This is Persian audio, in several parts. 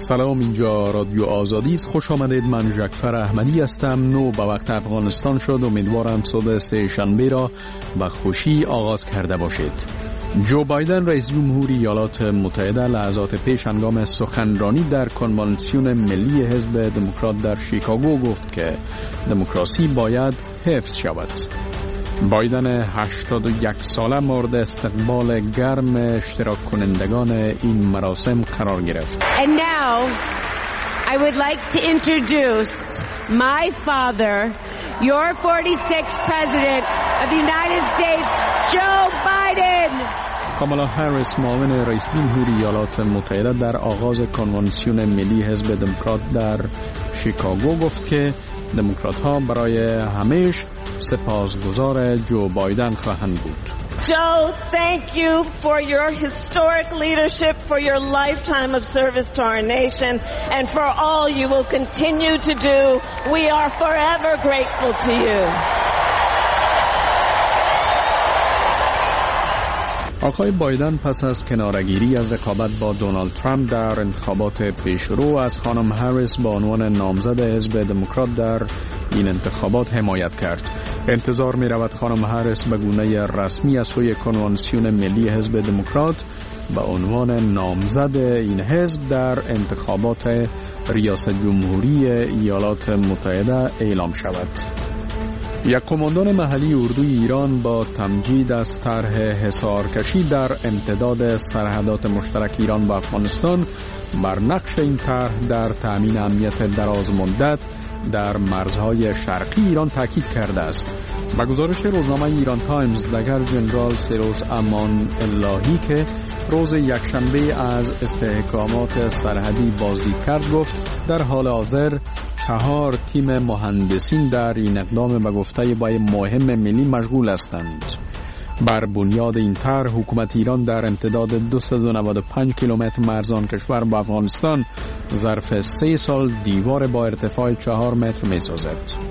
سلام، اینجا رادیو آزادی است. خوش آمدید. من جعفر احمدی هستم. 9 به وقت افغانستان شد. امیدوارم صبح سه شنبه را به خوشی آغاز کرده باشید. جو بایدن رئیس جمهوری ایالات متحده لحظات پیش هنگام سخنرانی در کنوانسیون ملی حزب دموکرات در شیکاگو گفت که دموکراسی باید حفظ شود. بایدن 81 ساله مورد استقبال گرم اشتراک کنندگان این مراسم قرار گرفت. And now I would like to introduce my father, your 46th president of the United States, Joe Biden. کامالا هریس معاون رئیس جمهوری ایالات متحده در آغاز کنوانسیون ملی حزب دموکرات در شیکاگو گفت که دموکرات ها برای همیشه سپاسگزار جو بایدن خواهند بود. Joe, thank you for your historic leadership, for your lifetime of service to our nation, and for all you will continue to do. We are forever grateful to you. آقای بایدن پس از کناره‌گیری از رقابت با دونالد ترامپ در انتخابات پیشرو از خانم هریس با عنوان نامزد حزب دموکرات در این انتخابات حمایت کرد. انتظار می رود خانم هریس به گونه رسمی از سوی کنوانسیون ملی حزب دموکرات به عنوان نامزد این حزب در انتخابات ریاست جمهوری ایالات متحده اعلام شود. یک قماندان محلی اردوی ایران با تمجید از طرح حصارکشی در امتداد سرحدات مشترک ایران و افغانستان بر نقش این طرح در تأمین امنیت درازمدت در مرزهای شرقی ایران تاکید کرده است. با گزارش روزنامه ایران تایمز، دگر جنرال سیروس امان اللهی که روز یکشنبه از استحکامات سرحدی بازدید کرد گفت در حال حاضر 4 تیم مهندسین در این اقدام به گفته بای مهم ملی مشغول هستند. بر بنیاد این طرح حکومت ایران در امتداد 295 کیلومتر مرزان کشور با افغانستان ظرف 3 سال دیوار با ارتفاع 4 متر می سازد.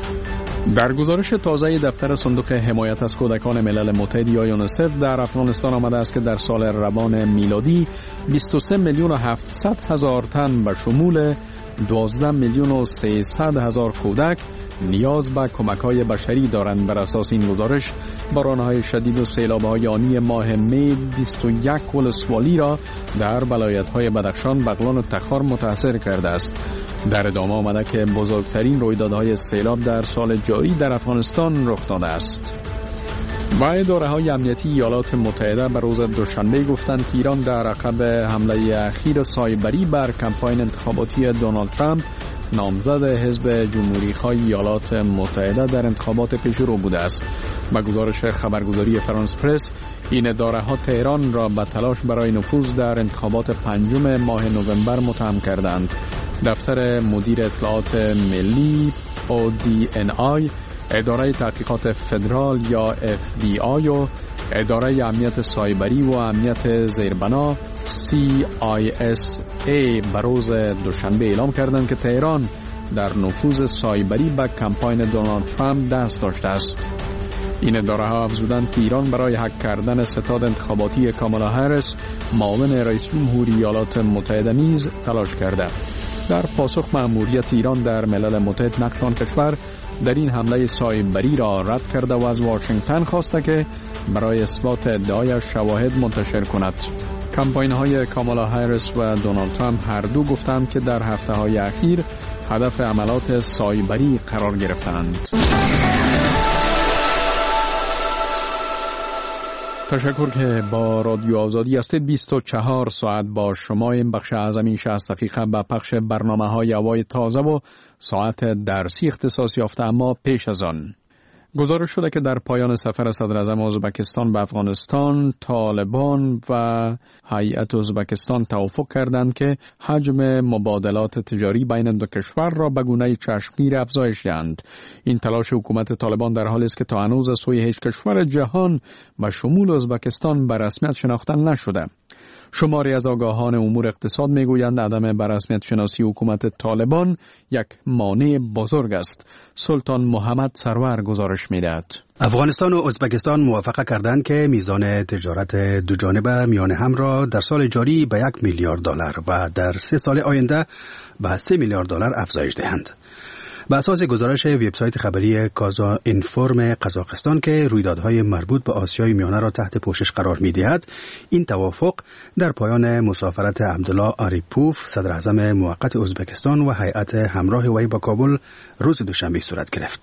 در گزارش تازه دفتر صندوق حمایت از کودکان ملل متحد یا یونیسف در افغانستان آمده است که در سال روان میلادی 23 میلیون و 700 هزار تن به شمول 12 میلیون و 300 هزار کودک نیاز به کمک‌های بشری دارند. بر اساس این گزارش باران‌های شدید و سیلاب‌های آنی ماه می 21 ولسوالی را در ولایت‌های بدخشان، بغلان و تخار متاثر کرده است. در ادامه آمده که بزرگترین رویدادهای سیلاب در سال جاری در افغانستان رخ داده است. و اداره‌های امنیتی ایالات متحده به روز دوشنبه گفتند که ایران در عقب حمله اخیر سایبری بر کمپاین انتخاباتی دونالد ترامپ نامزد حزب جمهوری‌خواه ایالات متحده در انتخابات پیشرو بوده است. با گزارش خبرگزاری فرانس پرس، این اداره‌ها تهران را به تلاش برای نفوذ در انتخابات 5 ماه نوامبر متهم کردند. دفتر مدیر اطلاعات ملی ODNI، اداره تحقیقات فدرال یا FBI و اداره امنیت سایبری و امنیت زیربنا CISA به روز دوشنبه اعلام کردند که تهران در نفوذ سایبری به کمپاین دونالد ترامپ دست داشته است. این اداره‌ها افزودند که ایران برای هک کردن ستاد انتخاباتی کامالا هریس معاون رئیس جمهوری ایالات متحده نیز تلاش کرده. در پاسخ مأموریت ایران در ملل متحد نقش آن کشور در این حمله سایبری را رد کرده و از واشنگتن خواسته که برای اثبات ادعای شواهد منتشر کند. کمپاین‌های کامالا هریس و دونالد ترامپ هر دو گفتند که در هفته‌های اخیر هدف عملات سایبری قرار گرفتند. تشکر که با رادیو آزادی هستید. 24 ساعت با شما. این بخش از این 60 دقیقه به پخش برنامه‌های هوای تازه و ساعت درسی اختصاص یافته. اما پیش از آن گزارش شده که در پایان سفر صدر اعظم ازبکستان به افغانستان، طالبان و هیئت ازبکستان توافق کردند که حجم مبادلات تجاری بین دو کشور را به گونه چشمگیر افزایش دهند. این تلاش حکومت طالبان در حالی است که تا هنوز از سوی هیچ کشور جهان به شمول ازبکستان به رسمیت شناخته نشده. شماری از آگاهان امور اقتصاد میگویند عدم بررسمیت شناسی حکومت طالبان یک مانع بزرگ است. سلطان محمد سرور گزارش میدهد. افغانستان و ازبکستان موافقه کردند که میزان تجارت دوجانبه میان هم را در سال جاری به $1 میلیارد و در 3 سال آینده به $3 میلیارد افزایش دهند. به اساس گزارش وبسایت خبری کازا اینفورم قزاقستان که رویدادهای مربوط به آسیای میانه را تحت پوشش قرار می‌دهد، این توافق در پایان مسافرت عبدالله آریپوف صدر اعظم موقت ازبکستان و هیئت همراه وی با کابل روز دوشنبه صورت گرفت.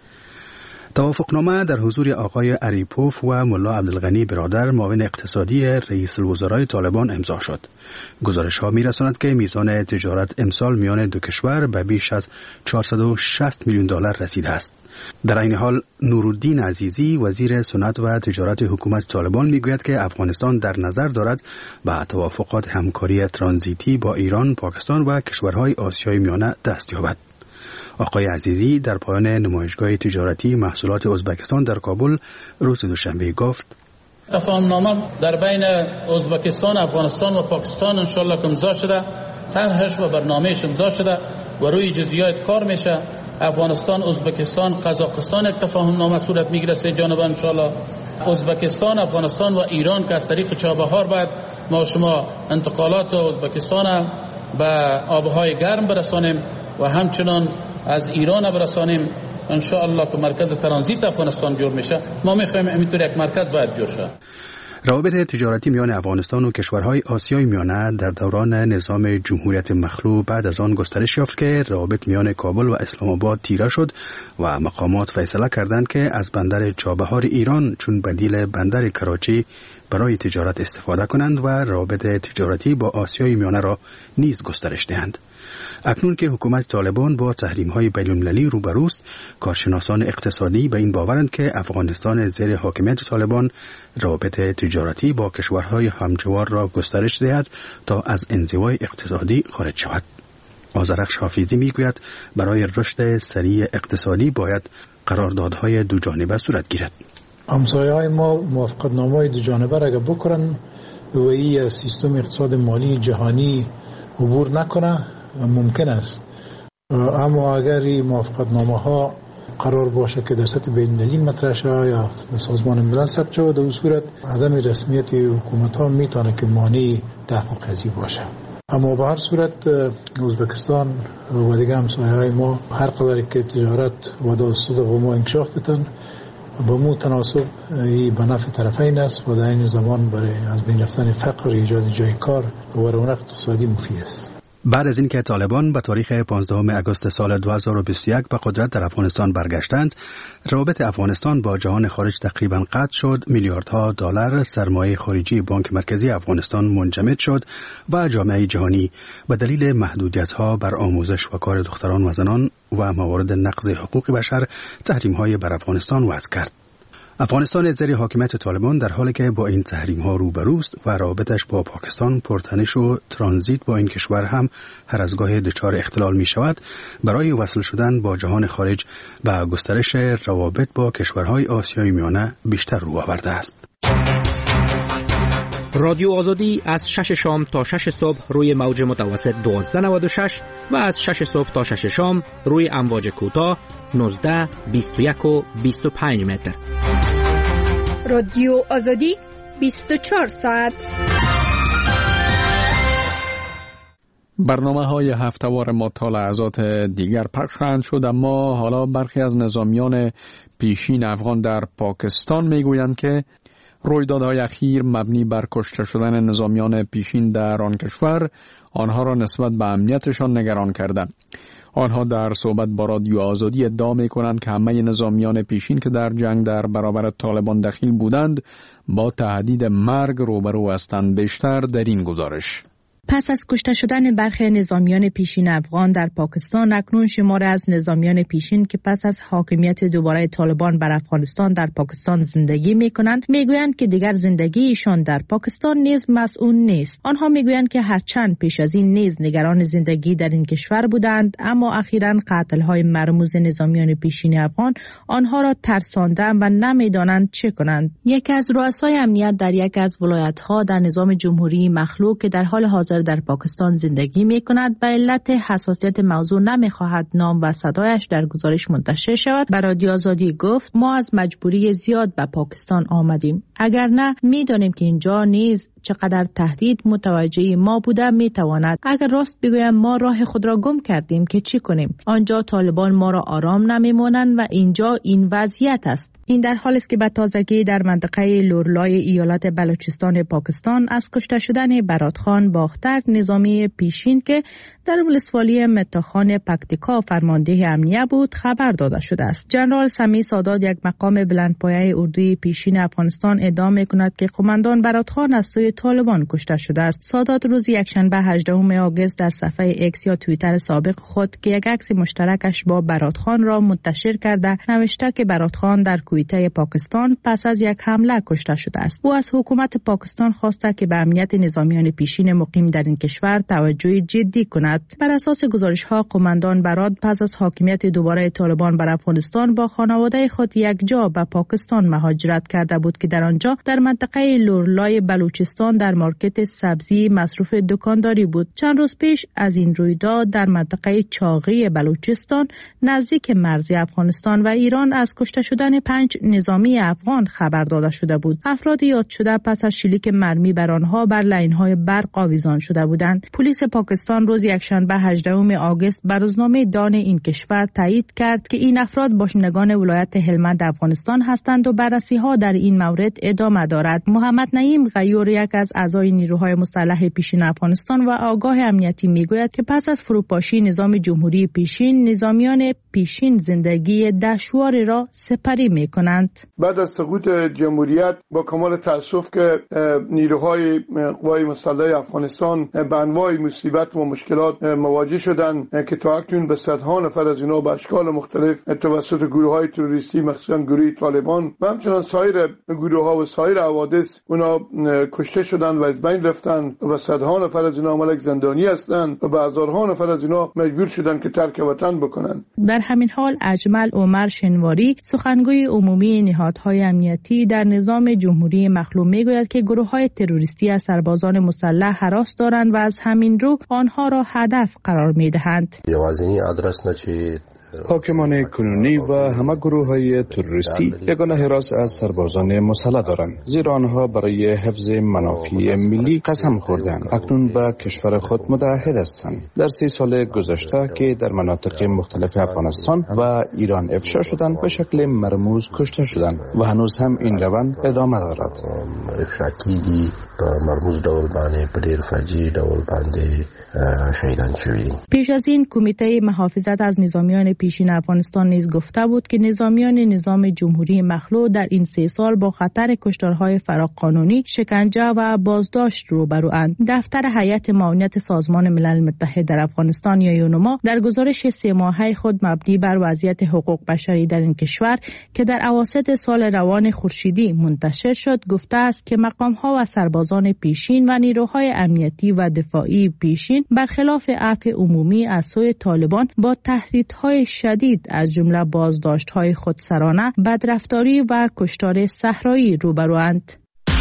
توافقنامه در حضور آقای اریپوف و ملا عبدالغنی برادر معاون اقتصادی رئیس الوزرای طالبان امضا شد. گزارش‌ها می‌رساند که میزان تجارت امسال میان دو کشور به بیش از $460 میلیون رسیده است. در این حال نورالدین عزیزی وزیر صنعت و تجارت حکومت طالبان میگوید که افغانستان در نظر دارد به توافقات همکاری ترانزیتی با ایران، پاکستان و کشورهای آسیای میانه دست یابد. آقای عزیزی در پایان نمایشگاه تجارتی محصولات ازبکستان در کابل روز دوشنبه گفت: تفاهمنامه در بین ازبکستان، افغانستان و پاکستان انشالله که امضا شده، طرحش و برنامهش امضا شده و روی جزئیات کار میشه. افغانستان، ازبکستان، قزاقستان یک تفاهمنامه صورت میگیره سه جانبه انشالله. ازبکستان، افغانستان و ایران که از طریق چابهار بعد ما شما انتقالات ازبکستان به آبهای گرم برسانیم و همچنان از ایران برسانیم انشاءالله که مرکز ترانزیت افغانستان جور میشه. ما میخوایم اینطور یک مرکز باید جور شه. روابط تجارتی میان افغانستان و کشورهای آسیای میانه در دوران نظام جمهوریت مخلوع بعد از آن گسترش یافت که روابط میان کابل و اسلام آباد تیره شد و مقامات فیصله کردند که از بندر چابهار ایران چون بدیل بندر کراچی برای تجارت استفاده کنند و روابط تجارتی با آسیای میانه را نیز گسترش دهند. اکنون که حکومت طالبان با تحریم‌های بین‌المللی روبروست، کارشناسان اقتصادی به این باورند که افغانستان زیر حاکمیت طالبان روابط تجارتی با کشورهای همجوار را گسترش دهد تا از انزوای اقتصادی خارج شود. آذرخش حافظی میگوید برای رشد سریع اقتصادی باید قراردادهای دوجانبه صورت گیرد. همسایه‌های ما موافقتنامه‌های دوجانبه را اگه بکنن و این سیستم اقتصاد مالی جهانی عبور نکنه ممکن است، اما اگر این موافقتنامه‌ها قرار باشه که در سطح بین‌المللی مطرح شود یا در سازمان ملل ثبت شود، در صورت عدم رسمیت حکومت‌ها میتونه که مانع تحقق ازی باشه. اما به هر صورت ازبکستان و دیگه همسایه‌های ما هر قدر که تجارت و داستان با ما انکشاف بتن با مو تناسب این به نفع طرفین است و در این زمان برای از بین رفتن فقر، ایجاد جای کار و رونق اقتصادی مفید است. بعد از اینکه طالبان به تاریخ 15 آگوست سال 2021 به قدرت در افغانستان برگشتند، روابط افغانستان با جهان خارج تقریباً قطع شد، میلیاردها دلار سرمایه خارجی بانک مرکزی افغانستان منجمد شد و جامعه جهانی به دلیل محدودیت‌ها بر آموزش و کار دختران و زنان و موارد نقض حقوق بشر تحریم‌های بر افغانستان وضع کرد. افغانستان زیر حاکمیت طالبان در حالی که با این تحریم‌ها روبروست و رابطش با پاکستان پرتنش و ترانزیت با این کشور هم هر از گاهی دچار اختلال می شود، برای وصل شدن با جهان خارج و گسترش روابط با کشورهای آسیای میانه بیشتر رو آورده است. رادیو آزادی از 6 شام تا 6 صبح روی موج متوسط 1296 و از 6 صبح تا 6 شام روی امواج کوتاه 19، 21 و 25 متر. رادیو آزادی 24 ساعت. برنامه‌های هفته‌وار ما تا لحظات دیگر پخش خواهند شد، اما حالا برخی از نظامیان پیشین افغان در پاکستان میگویند که رویدادهای اخیر مبنی بر کشته شدن نظامیان پیشین در آن کشور آنها را نسبت به امنیتشان نگران کردند. آنها در صحبت با رادیو آزادی ادعا می‌کنند که همه نظامیان پیشین که در جنگ در برابر طالبان دخیل بودند با تهدید مرگ روبرو هستند. بیشتر در این گزارش. پس از کشته شدن برخی نظامیان پیشین افغان در پاکستان، اکنون شمار از نظامیان پیشین که پس از حاکمیت دوباره طالبان بر افغانستان در پاکستان زندگی می‌کنند، می‌گویند که دیگر زندگی ایشان در پاکستان نیز مسئول نیست. آنها می‌گویند که هرچند پیش از این نیز نگران زندگی در این کشور بودند، اما اخیراً قتل‌های مرموز نظامیان پیشین افغان آنها را ترساندند و نمی‌دانند چه کنند. یکی از رؤسای امنیت در یک از ولایت‌ها در نظام جمهوری مخلوع که در حال حاضر در پاکستان زندگی می‌کند به علت حساسیت موضوع نمی‌خواهد نام و صدایش در گزارش منتشر شود، به رادیو آزادی گفت: ما از مجبوری زیاد به پاکستان آمدیم، اگر نه می‌دانیم که اینجا نیز چقدر تهدید متوجه ما بوده میتواند. اگر راست بگویم ما راه خود را گم کردیم که چی کنیم. آنجا طالبان ما را آرام نمیمانند و اینجا این وضعیت است. این در حالی است که به تازگی در منطقه لورلای ایالت بلوچستان پاکستان از کشته شدن برادخان باختر، نظامی پیشین که در ولسوالی متاخان پکتیکا فرمانده امنیه بود، خبر داده شده است. جنرال سمی سادات، یک مقام بلندپایه اردوی پیشین افغانستان، ادعا می‌کند که قماندان برادخان از سوی طالبان کشته شده است. سادات روز یکشنبه 18 آگوست در صفحه ایکس یا توییتر سابق خود که یک عکس مشترکش با برادخان را منتشر کرده نوشته که برادخان در کویته پاکستان پس از یک حمله کشته شده است. او از حکومت پاکستان خواسته که به امنیت نظامیان پیشین مقیم در این کشور توجه جدی کند. بر اساس گزارش‌ها قماندان براد پس از حاکمیت دوباره طالبان بر افغانستان با خانواده خود یک جا به پاکستان مهاجرت کرده بود که در آنجا در منطقه لورلای بلوچستان در مارکت سبزی مصروف دکانداری بود. چند روز پیش از این رویداد در منطقه چاغی بلوچستان نزدیک مرز افغانستان و ایران از کشته شدن 5 نظامی افغان خبر داده شده بود. افراد یاد شده پس از شلیک مرمی بر آنها بر لاین‌های برق آویزان شده بودند. پلیس پاکستان روز یکشنبه 18 آگوست بر روزنامه دان این کشور تایید کرد که این افراد باشندگان ولایت هلمند افغانستان هستند و بررسی‌ها در این مورد ادامه دارد. محمد نعیم غیور، یک از اعضای نیروهای مسلح پیشین افغانستان و آگاه امنیتی، میگوید که پس از فروپاشی نظام جمهوری پیشین، نظامیان پیشین زندگی دشواری را سپری میکنند. بعد از سقوط جمهوریت با کمال تأسف که نیروهای قوای مسلح افغانستان به انواع مصیبت و مشکلات مواجه شدند که تا اکنون به صدها نفر از اینا به اشکال مختلف توسط گروه‌های تروریستی، مخصوصا گروه طالبان و همچنان سایر گروه‌ها و سایر حوادث اونا کشته شدند و از بین رفتند و صدها نفر از اینا ملک زندانی هستند و به هزارها نفر از اینا مجبور شدند که ترک وطن بکنند. در همین حال اجمل عمر شنواری، سخنگوی عمومی نهادهای امنیتی در نظام جمهوری مخلوع، میگوید که گروه‌های تروریستی از سربازان مسلح هراس دارند و از همین رو آنها را هدف قرار می‌دهند. حاکمان کنونی و همه گروه‌های تروریستی یگانه حراس از سربازان مسلح دارند، زیرا آنها برای حفظ منافع ملی قسم خوردند. اکنون به کشور خود متحد هستند. در 3 سال گذشته که در مناطق مختلف افغانستان و ایران افشا شدند، به شکل مرموز کشته شدند و هنوز هم این روند ادامه دارد. افشاکیږي په مرموز ډول باندې په ډېر فجیع ډول باندې شهیدان شوي. پیش از این کمیته محافظت از نظامیان پیشین افغانستان نیز گفته بود که نظامیان نظام جمهوری مخلوع در این 3 سال با خطر کشتارهای فراقانونی، شکنجه و بازداشت روبروند. دفتر هیئت معاونت سازمان ملل متحد در افغانستان یا یونما در گزارش 3 ماهه خود مبنی بر وضعیت حقوق بشری در این کشور که در اواسط سال روان خورشیدی منتشر شد گفته است که مقام‌ها و سربازان پیشین و نیروهای امنیتی و دفاعی پیشین برخلاف عفو عمومی از سوی طالبان با تهدیدهای شدید از جمله بازداشت‌های خودسرانه، بدرفتاری و کشتار صحرایی روبروند.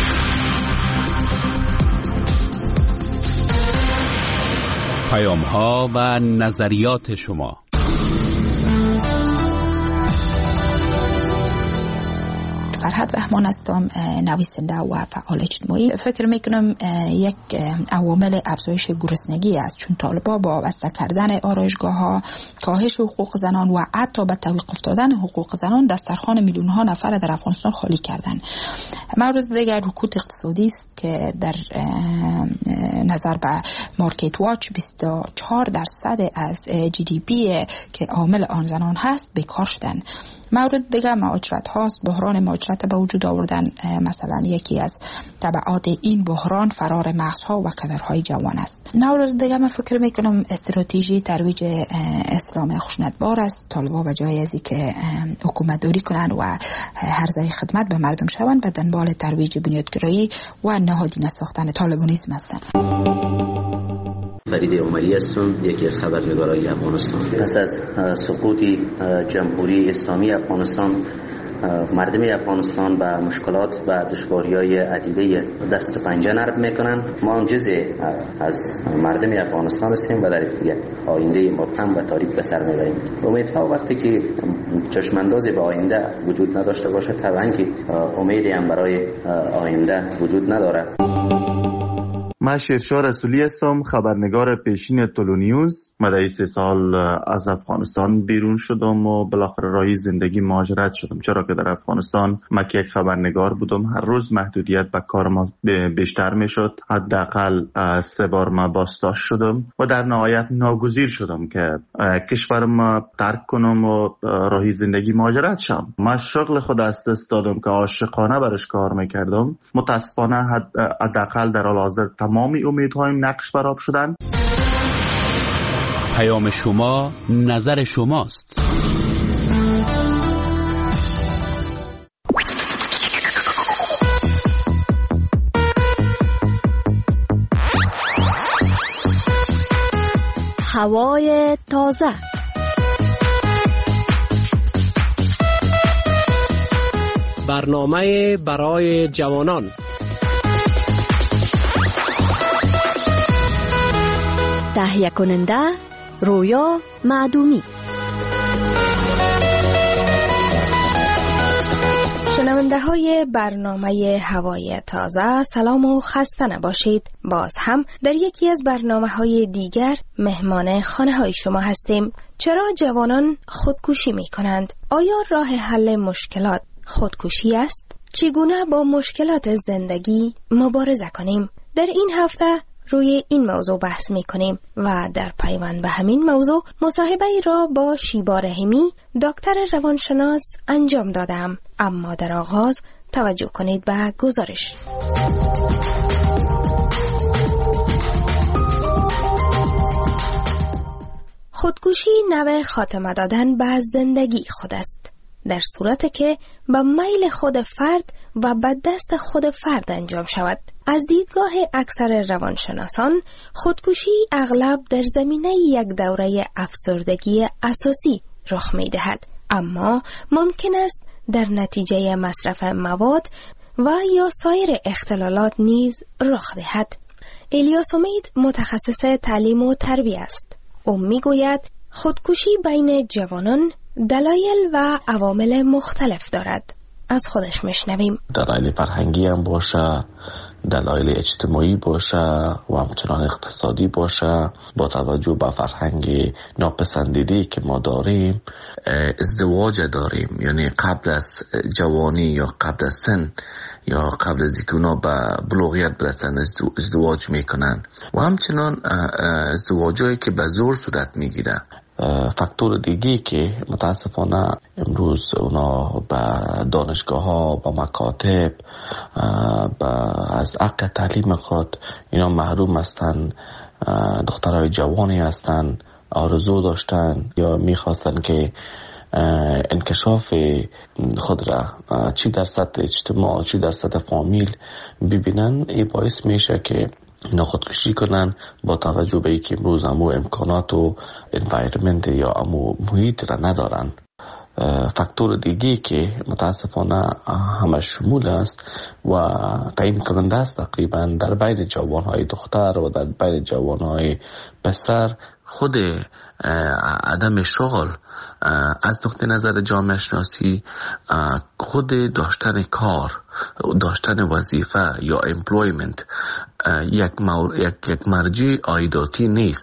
پیام‌ها و نظریات شما. فرهاد رحمان هستم، نویسنده و فعال اجتماعی. فکر میکنم یک عوامل افزایش گرسنگی است، چون طالبا با وابسته کردن آرایشگاه‌ها، کاهش حقوق زنان و حتی به تعویق افتادن حقوق زنان دسترخوان میلیون‌ها نفر در افغانستان خالی کردن. مورد دیگر رکود اقتصادی است که در نظر به مارکت واچ 24% از GDP که عامل آن زنان هست بیکار شدن مورد دیگه مهاجرت هاست. بحران مهاجرت به وجود آوردن مثلا یکی از تبعات این بحران فرار مغزها و کدرهای جوان است. مورد دیگه من فکر میکنم استراتژی ترویج اسلام خشونتبار است. طالبان به جای از اینکه حکومت داری کنند و هرزه خدمت به مردم شوند، به دنبال ترویج بنیادگرایی و نهادینه ساختن طالبانیسم هستند. فرید عمری هستم، یکی از خبرنگارای افغانستان. پس از سقوط جمهوری اسلامی افغانستان، مردم افغانستان به مشکلات و دشواری‌های عدیده دست و پنجه نرم میکنن. ما هم جزء از مردم افغانستان هستیم و در یک آینده مبهم و تاریک به سر میبریم. امیدها وقتی که چشماندازی به آینده وجود نداشته باشه، طبعا که امیدی هم برای آینده وجود نداره. من شیرشاه رسولی هستم، خبرنگار پیشین طلو نیوز. من 3 سال از افغانستان بیرون شدم و بالاخره راهی زندگی مهاجرت شدم، چرا که در افغانستان من که یک خبرنگار بودم، هر روز محدودیت به کار ما بیشتر میشد. حداقل 3 بار من بازداشت شدم و در نهایت ناگزیر شدم که کشورم ترک کنم و راهی زندگی مهاجرت شم. من شغل خود از دست دادم که عاشقانه برش کار میکردم. متاسفانه حداقل در حال حاضر تمامی امیدهایم نقش برآب شدن. پیام شما، نظر شماست. هوای تازه. برنامه برای جوانان. تهیه کننده رویا معدومی. شنونده های برنامه هوای تازه، سلام و خسته نباشید. باز هم در یکی از برنامه های دیگر مهمان خانه های شما هستیم. چرا جوانان خودکشی می کنند؟ آیا راه حل مشکلات خودکشی است؟ چگونه با مشکلات زندگی مبارزه کنیم؟ در این هفته روی این موضوع بحث می کنیم و در پیوند به همین موضوع مصاحبه را با شیبا رحیمی، دکتر روانشناس انجام دادم. اما در آغاز توجه کنید به گزارش. خودکشی نوع خاتمه دادن به زندگی خود است، در صورتی که به میل خود فرد و به دست خود فرد انجام شود. از دیدگاه اکثر روانشناسان، خودکشی اغلب در زمینه یک دوره افسردگی اساسی رخ می دهد، اما ممکن است در نتیجه مصرف مواد و یا سایر اختلالات نیز رخ دهد. الیاس امید متخصص تعلیم و تربیت است. او می گوید خودکشی بین جوانان دلایل و عوامل مختلف دارد. از خودش میشنویم. دلایل فرهنگی هم باشه، دلایل اجتماعی باشه و همچنان اقتصادی باشه. با توجه به فرهنگ ناپسندیدی که ما داریم، ازدواج داریم، یعنی قبل از جوانی یا قبل از سن یا قبل از اینکه اونا به بلوغیت برسن ازدواج میکنن و همچنان ازدواجایی که به زور صورت میگیره. فاکتور دیگی که متاسفانه امروز اونا به دانشگاه ها، به مکاتب، از حق تعلیم خود اینا محروم هستن. دخترای جوانی هستن، آرزو داشتن یا میخواستن که انکشاف خود را چی در سطح اجتماع، چی در سطح فامیل ببینن. این باعث میشه که اینا خودکشی کنن با توجه به اینکه امروز همو امکانات و انوایرمنت یا همو محیط را ندارن. فاکتور دیگی که متاسفانه همه شمول است و تعیین کننده است تقریبا در بین جوانهای دختر و در بین جوانهای پسر، خود عدم شغل از نقطه نظر جامعه شناسی، خود داشتن کار، داشتن وظیفه یا امپلویمنت یک مرجع عایداتی نیست.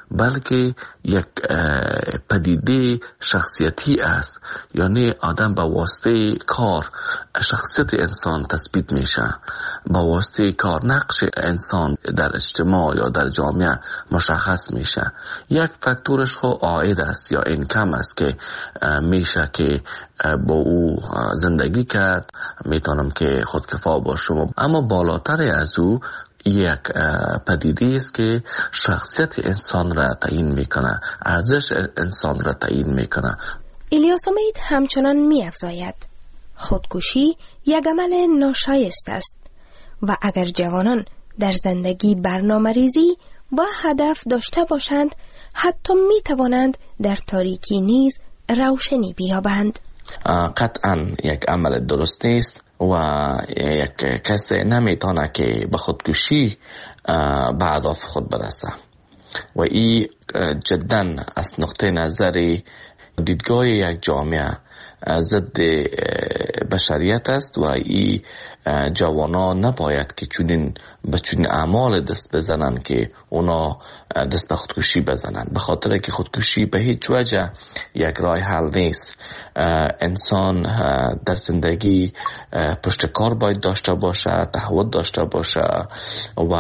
بلکه یک پدیده شخصیتی است. یعنی آدم با واسطه کار شخصیت انسان تثبیت میشه، با واسطه کار نقش انسان در اجتماع یا در جامعه مشخص میشه. یک فاکتورش خو عاید است یا اینکم است که میشه که با او زندگی کرد، میتونم که خودکفا باشم. اما بالاتر از او یک پدیده است که شخصیت انسان را تعیین میکنه، ارزش انسان را تعیین میکنه. الیاس امید همچنان می‌افزاید خودکشی یک عمل ناشایست است و اگر جوانان در زندگی برنامه‌ریزی و هدف داشته باشند، حتی میتوانند در تاریکی نیز روشنی بیابند. قطعا یک عمل درست نیست و یک کسی نمیتونه که به خودکشی به اهداف خود برسه و این جدا از نقطه نظر دیدگاه یک جامعه ضد بشریت است و این جوانان نباید که به چنین اعمال دست بزنن که اونا دست به خودکشی بزنن، به خاطر که خودکشی به هیچ وجه یک راه حل نیست. انسان در زندگی پشت کار باید داشته باشه، تعهد داشته باشه و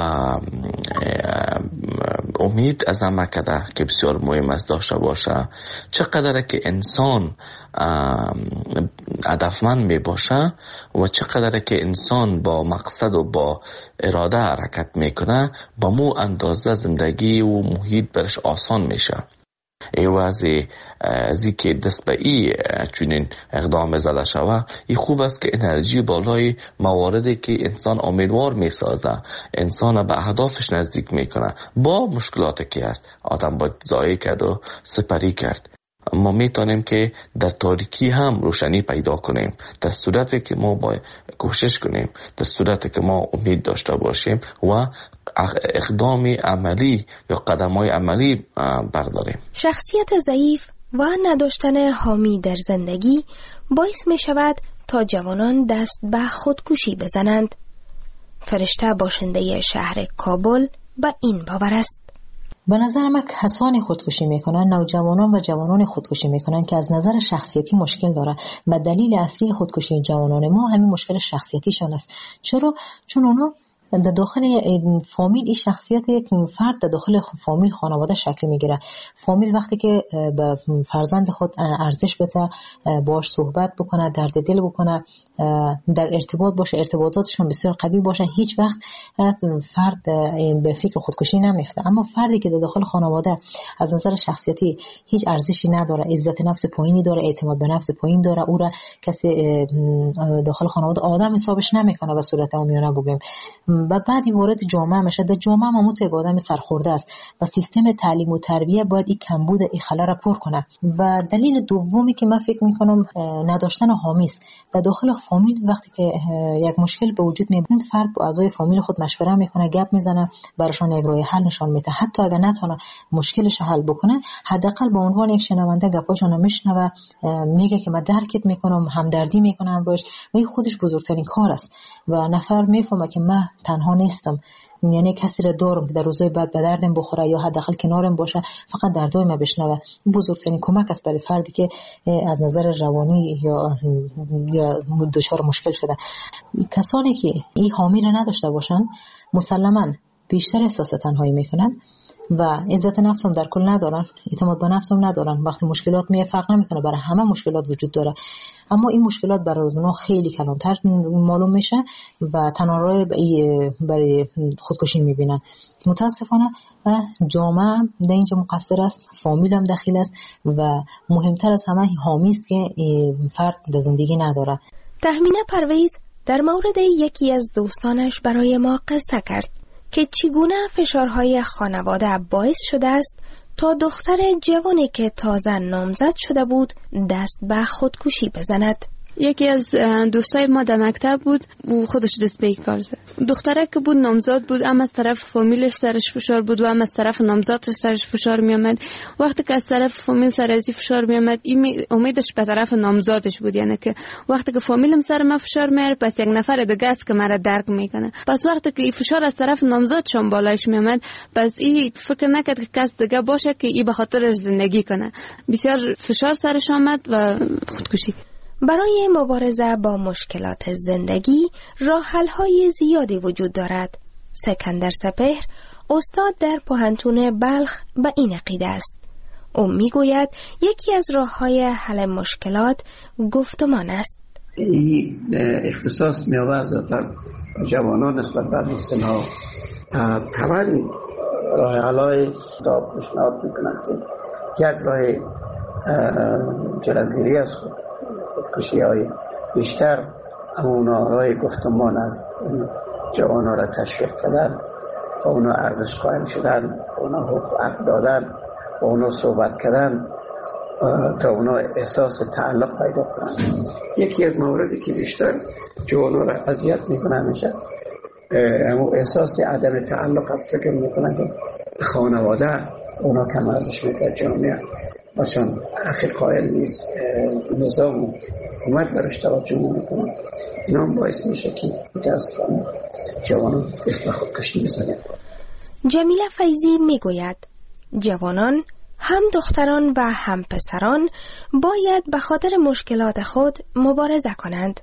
امید از همه کده که بسیار مهم است داشته باشه. چقدر که انسان هدفمند می باشه و چقدر که انسان با مقصد و با اراده حرکت میکنه، با مو اندازه زندگی و محیط برش آسان میشه. ایوازی از این که دست به ای چونین اقدام زده شوه، این خوب است که انرژی بالای مواردی که انسان امیدوار میسازه، انسان به اهدافش نزدیک میکنه، با مشکلاتی که هست آدم باید ضایع کرد و سپری کرد. ما میتونیم که در تاریکی هم روشنی پیدا کنیم، در صورتی که ما باید کوشش کنیم، در صورتی که ما امید داشته باشیم و اقدام عملی یا قدم‌های عملی برداریم. شخصیت ضعیف و نداشتن حامی در زندگی باعث می شود تا جوانان دست به خودکشی بزنند. فرشته باشنده شهر کابل به این باور است. به نظر من کسانی خودکشی میکنن، نوجوانان و جوانان خودکشی میکنن که از نظر شخصیتی مشکل داره و دلیل اصلی خودکشی جوانان ما همین مشکل شخصیتیشون است. چرا؟ چون اونا در داخل فامیل این شخصیت یک فرد در داخل فامیل خانواده شکل میگیره. فامیل وقتی که به فرزند خود ارزش بده، باش صحبت بکنه، درد دل بکنه، در ارتباط باشه، ارتباطاتشون بسیار قوی باشه، هیچ وقت فرد به فکر خودکشی نمیفته. اما فردی که در داخل خانواده از نظر شخصیتی هیچ ارزشی نداره، عزت نفس پایینی داره، اعتماد به نفس پایین داره، او را کسی داخل خانواده آدم حسابش نمیکنه به صورت عامیانه بگیم، و بعدی وارد جامعه میشه. در جامعه معمولا یک آدم سرخورده است و سیستم تعلیم و تربیت باید این کمبود این خلا را پر کنه. و دلیل دومی که من فکر میکنم نداشتن حامی است. در داخل فامیل وقتی که یک مشکل به وجود میاد، فرد با اعضای فامیل خود مشوره میکنه، گپ میزنه، براشون یک راه حل نشون میده. حتی اگر نتونه مشکلش حل بکنه، حداقل به عنوان یک شنونده گپاشونو میشنوه، میگه که من درکت میکنم، همدردی میکنم باش، و این خودش بزرگترین کار است. و نفر میفهمه که من تنها نیستم، یعنی کسی را دارم که در روزهای بعد به دردم بخوره یا حداقل کنارم باشه، فقط دردای من بشنوه. بزرگترین کمک است برای فردی که از نظر روانی یا دچار مشکل شده. کسانی که این حامی را نداشته باشن مسلماً بیشتر احساس تنهایی میکنن و عزت نفس هم در کل ندارن، اعتماد به نفس هم ندارن. وقتی مشکلات میاد فرق نمیکنه، برای همه مشکلات وجود داره، اما این مشکلات برای اونا خیلی کلانتر معلوم میشه و تنها راه برای خودکشی میبینن. متاسفانه جامعه در اینجا مقصر است، فامیل هم دخیل است و مهمتر از همه حامی است که فرد در زندگی نداره. تهمینه پرویز در مورد یکی از دوستانش برای ما قصه کرد که چگونه فشارهای خانواده باعث شده است تا دختر جوانی که تازه نامزد شده بود دست به خودکشی بزند. یکی از دوستای ما در مکتب بود و خودش دست به کار زد. دختره که بود نامزاد بود، اما از طرف فامیلش سرش فشار بود و اما از طرف نامزادش سرش فشار می آمد. وقتی که از طرف فامیل سر ازی فشار می آمد، این امیدش به طرف نامزادش بود، یعنی که وقتی که فامیلم سر ما فشار میاره پس یک نفر دیگه است که مرا درک میکنه. پس وقتی که این فشار از طرف نامزادشون بالایش می آمد، پس این فکر نکرد که کس دیگه باشه که این به خاطرش زندگی کنه. بسیار فشار سرش آمد و خودکشی. برای مبارزه با مشکلات زندگی راه حل‌های زیادی وجود دارد. سکندر سپهر استاد در پوهنتون بلخ به این عقیده است. او میگوید یکی از راه‌های حل مشکلات گفتمان است. این اختصاص می‌آورد در جوانان نسبت به مسن‌ها تمام راه حل‌های را پیشنهاد می‌کنند که یک راه جلوگیری از خودکشی های بیشتر اونا راه گفتمان است. جوانا را تشویق کردن، با اونا ارزش قائل شدن، اونا حق دادن، با اونا صحبت کردن تا اونا احساس تعلق پیدا کنند. یکی از مواردی که بیشتر جوانا را اذیت میکنه میشه اما احساس عدم تعلق از فکر میکنند خانواده اونا کم ارزش میده، جامعه مثلا اخیر قائل نیست، نظام و حکومت برش توجه نمیکنه. اینا هم باعث میشه که متاسفانه جوانان دست به خودکشی بزنن. جمیله فیضی میگوید جوانان هم دختران و هم پسران باید به خاطر مشکلات خود مبارزه کنند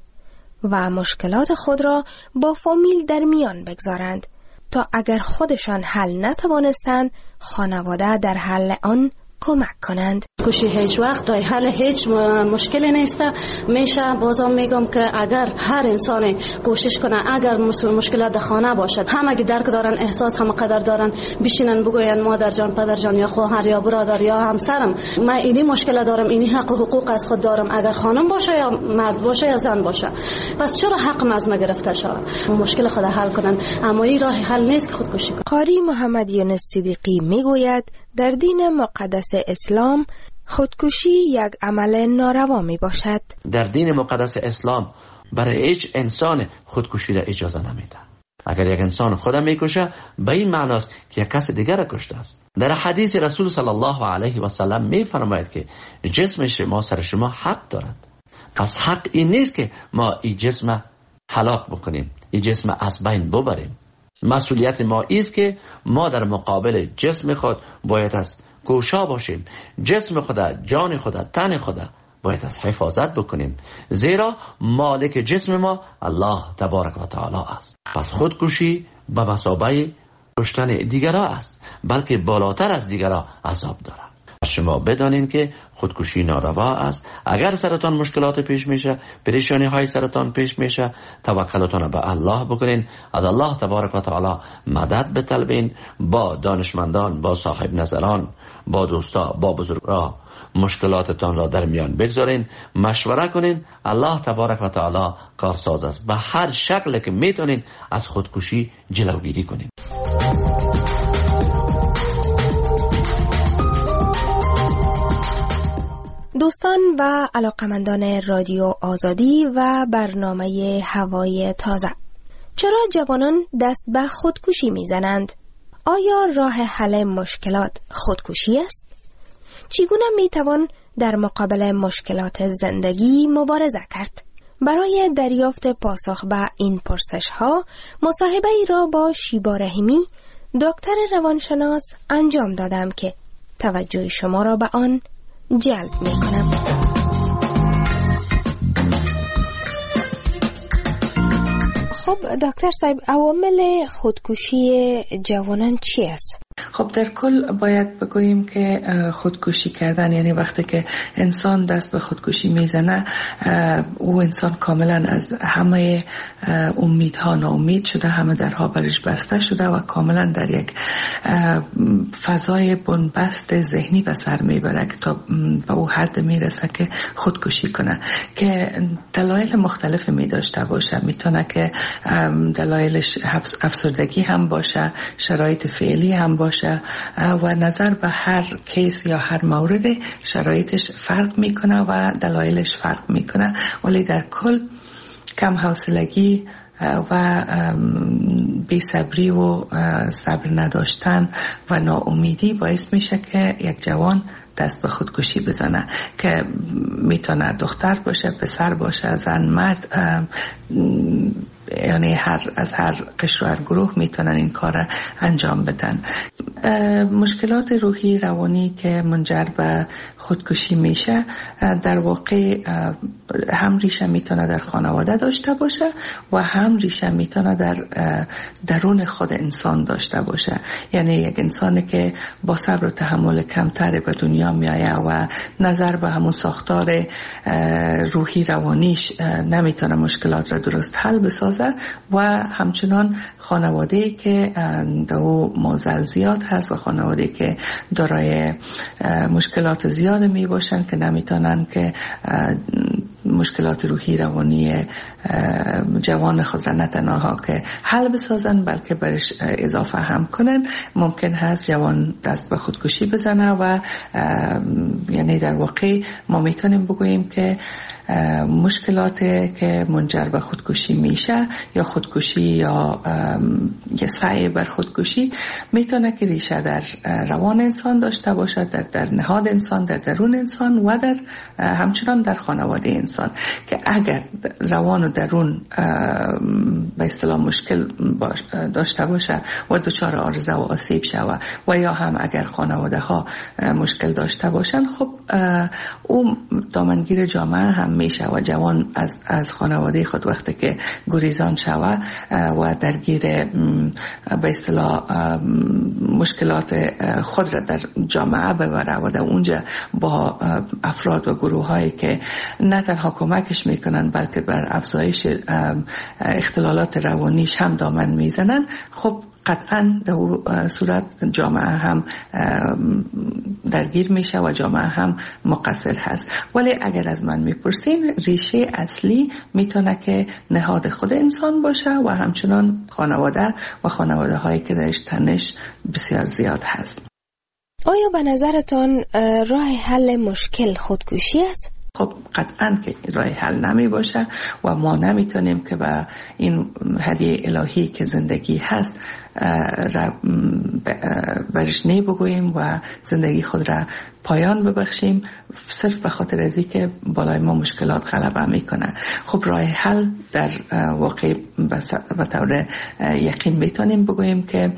و مشکلات خود را با فامیل در میان بگذارند تا اگر خودشان حل نتوانستند خانواده در حل آن کمک کنند. کشی هیچ وقت راه حل هیچ مشکلی نیست. میشه بازم میگم که اگر هر انسان کوشش کنه، اگر مشکلات در خانه باشد، همه که درک دارن، احساس هم قدر دارن، بشینن بگوین مادر جان، پدر جان یا خواهر یا برادر یا همسرم من اینی مشکل دارم، اینی حق و حقوق از خود دارم، اگر خانم باشه یا مرد باشه یا زن باشه، پس چرا حقم از ما گرفته شود؟ مشکل خود حل کنن، اما این راه حل نیست که خودکشی کنن. قاری محمد یونس صدیقی میگوید در دین مقدس اسلام خودکشی یک عمل ناروا می باشد. در دین مقدس اسلام برای هیچ انسان خودکشی را اجازه نمیده. اگر یک انسان خودم میکشه به این معناست که یک کس دیگر را کشته است. در حدیث رسول صلی الله علیه و سلم میفرماید که جسم شما سر شما حق دارد. پس حق این نیست که ما این جسم هلاک بکنیم، این جسم از بین ببریم. مسئولیت ما است که ما در مقابل جسم خود باید از کوشا باشیم. جسم خدا، جان خدا، تن خدا باید از حفاظت بکنیم، زیرا مالک جسم ما الله تبارک و تعالی است. پس خودکشی به مثابه کشتن دیگرها است، بلکه بالاتر از دیگرها عذاب دارد. شما بدانید که خودکشی ناروا است. اگر سرتان مشکلات پیش میشه، پریشانی های سرتان پیش میشه، توکلتان به الله بکنین، از الله تبارک و تعالی مدد بطلبین، با دانشمندان، با صاحب نظران، با دوستا، با بزرگان مشکلاتتان را در میان بگذارین، مشوره کنین. الله تبارک و تعالی کارساز است. به هر شکل که میتونین از خودکشی جلوگیری کنین. دوستان و علاقمندان رادیو آزادی و برنامه هوای تازه، چرا جوانان دست به خودکشی میزنند؟ آیا راه حل مشکلات خودکشی است؟ چگونه میتوان در مقابل مشکلات زندگی مبارزه کرد؟ برای دریافت پاسخ به این پرسش ها مصاحبه ای را با شیبا رحیمی دکتر روانشناس انجام دادم که توجه شما را به آن جلب میکنم. خب دکتر صاحب، عوامل خودکشی جوانان چی است؟ خب در کل باید بگوییم که خودکشی کردن یعنی وقتی که انسان دست به خودکشی میزنه، او انسان کاملا از همه امیدها ناامید شده، همه درها برش بسته شده و کاملا در یک فضای بنبست ذهنی به سر میبره که تا به او حد میرسه که خودکشی کنه، که دلایل مختلف میداشته باشه. میتونه که دلایلش افسردگی هم باشه، شرایط فعلی هم باشه باشه و نظر به هر کیس یا هر مورد شرایطش فرق میکنه و دلایلش فرق میکنه، ولی در کل کم حوصلگی و بی‌صبری و صبر نداشتن و ناامیدی باعث میشه که یک جوان دست به خودکشی بزنه، که میتونه دختر باشه، پسر باشه، زن، مرد، یعنی از هر قشر و هر گروه میتونن این کار انجام بدن. مشکلات روحی روانی که منجر به خودکشی میشه در واقع هم ریشه میتونه در خانواده داشته باشه و هم ریشه میتونه در درون خود انسان داشته باشه. یعنی یک انسانی که با صبر و تحمل کمتر به دنیا میایه و نظر به همون ساختار روحی روانیش نمیتونه مشکلات را درست حل بسازه و همچنان خانواده‌ای که دو معضل زیاد هست و خانواده‌ای که دارای مشکلات زیاد می باشن که نمیتونن که مشکلات روحی روانی جوان خود را نه تنها که حل بسازن بلکه برش اضافه هم کنن، ممکن هست جوان دست به خودکشی بزنه و یعنی در واقع ما میتونیم بگوییم که مشکلات که منجر به خودکشی میشه یا خودکشی یا سعی بر خودکشی میتونه که ریشه در روان انسان داشته باشه، در نهاد انسان، در درون انسان و در همچنان در خانواده انسان، که اگر روان و درون به اصطلاح مشکل داشته باشه و دچار عارضه و آسیب شوه و یا هم اگر خانواده ها مشکل داشته باشن، خب اون دامنگیر جامعه هم میشه و جوان از خانواده خود وقتی که گریزان شوه و درگیر به اصطلاح مشکلات خود را در جامعه ببره و در اونجا با افراد و گروه هایی که نه تنها کمکش میکنن بلکه بر افزایش اختلالات روانیش هم دامن میزنن، خب قطعا در صورت جامعه هم درگیر میشه و جامعه هم مقصر هست. ولی اگر از من میپرسین، ریشه اصلی میتونه که نهاد خود انسان باشه و همچنان خانواده و خانواده هایی که درش تنش بسیار زیاد هست. آیا به نظرتان راه حل مشکل خودکشی است؟ خب قطعا که راه حل نمی باشه و ما نمیتونیم که به این هدیه الهی که زندگی هست برش نی بگوییم و زندگی خود را پایان ببخشیم صرف به خاطر ازی که بالای ما مشکلات غلبه میکنه. خب راه حل در واقع به طور یقین میتونیم بگوییم که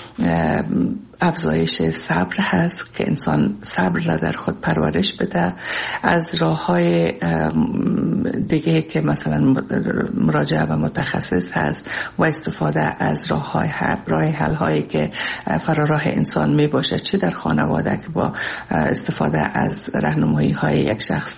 افزایش صبر هست، که انسان صبر را در خود پرورش بده. از راه‌های دیگه که مثلا مراجعه به متخصص هست و استفاده از راه حل هایی که فراراه انسان می باشه، چه در خانواده که با استفاده از راهنمایی های یک شخص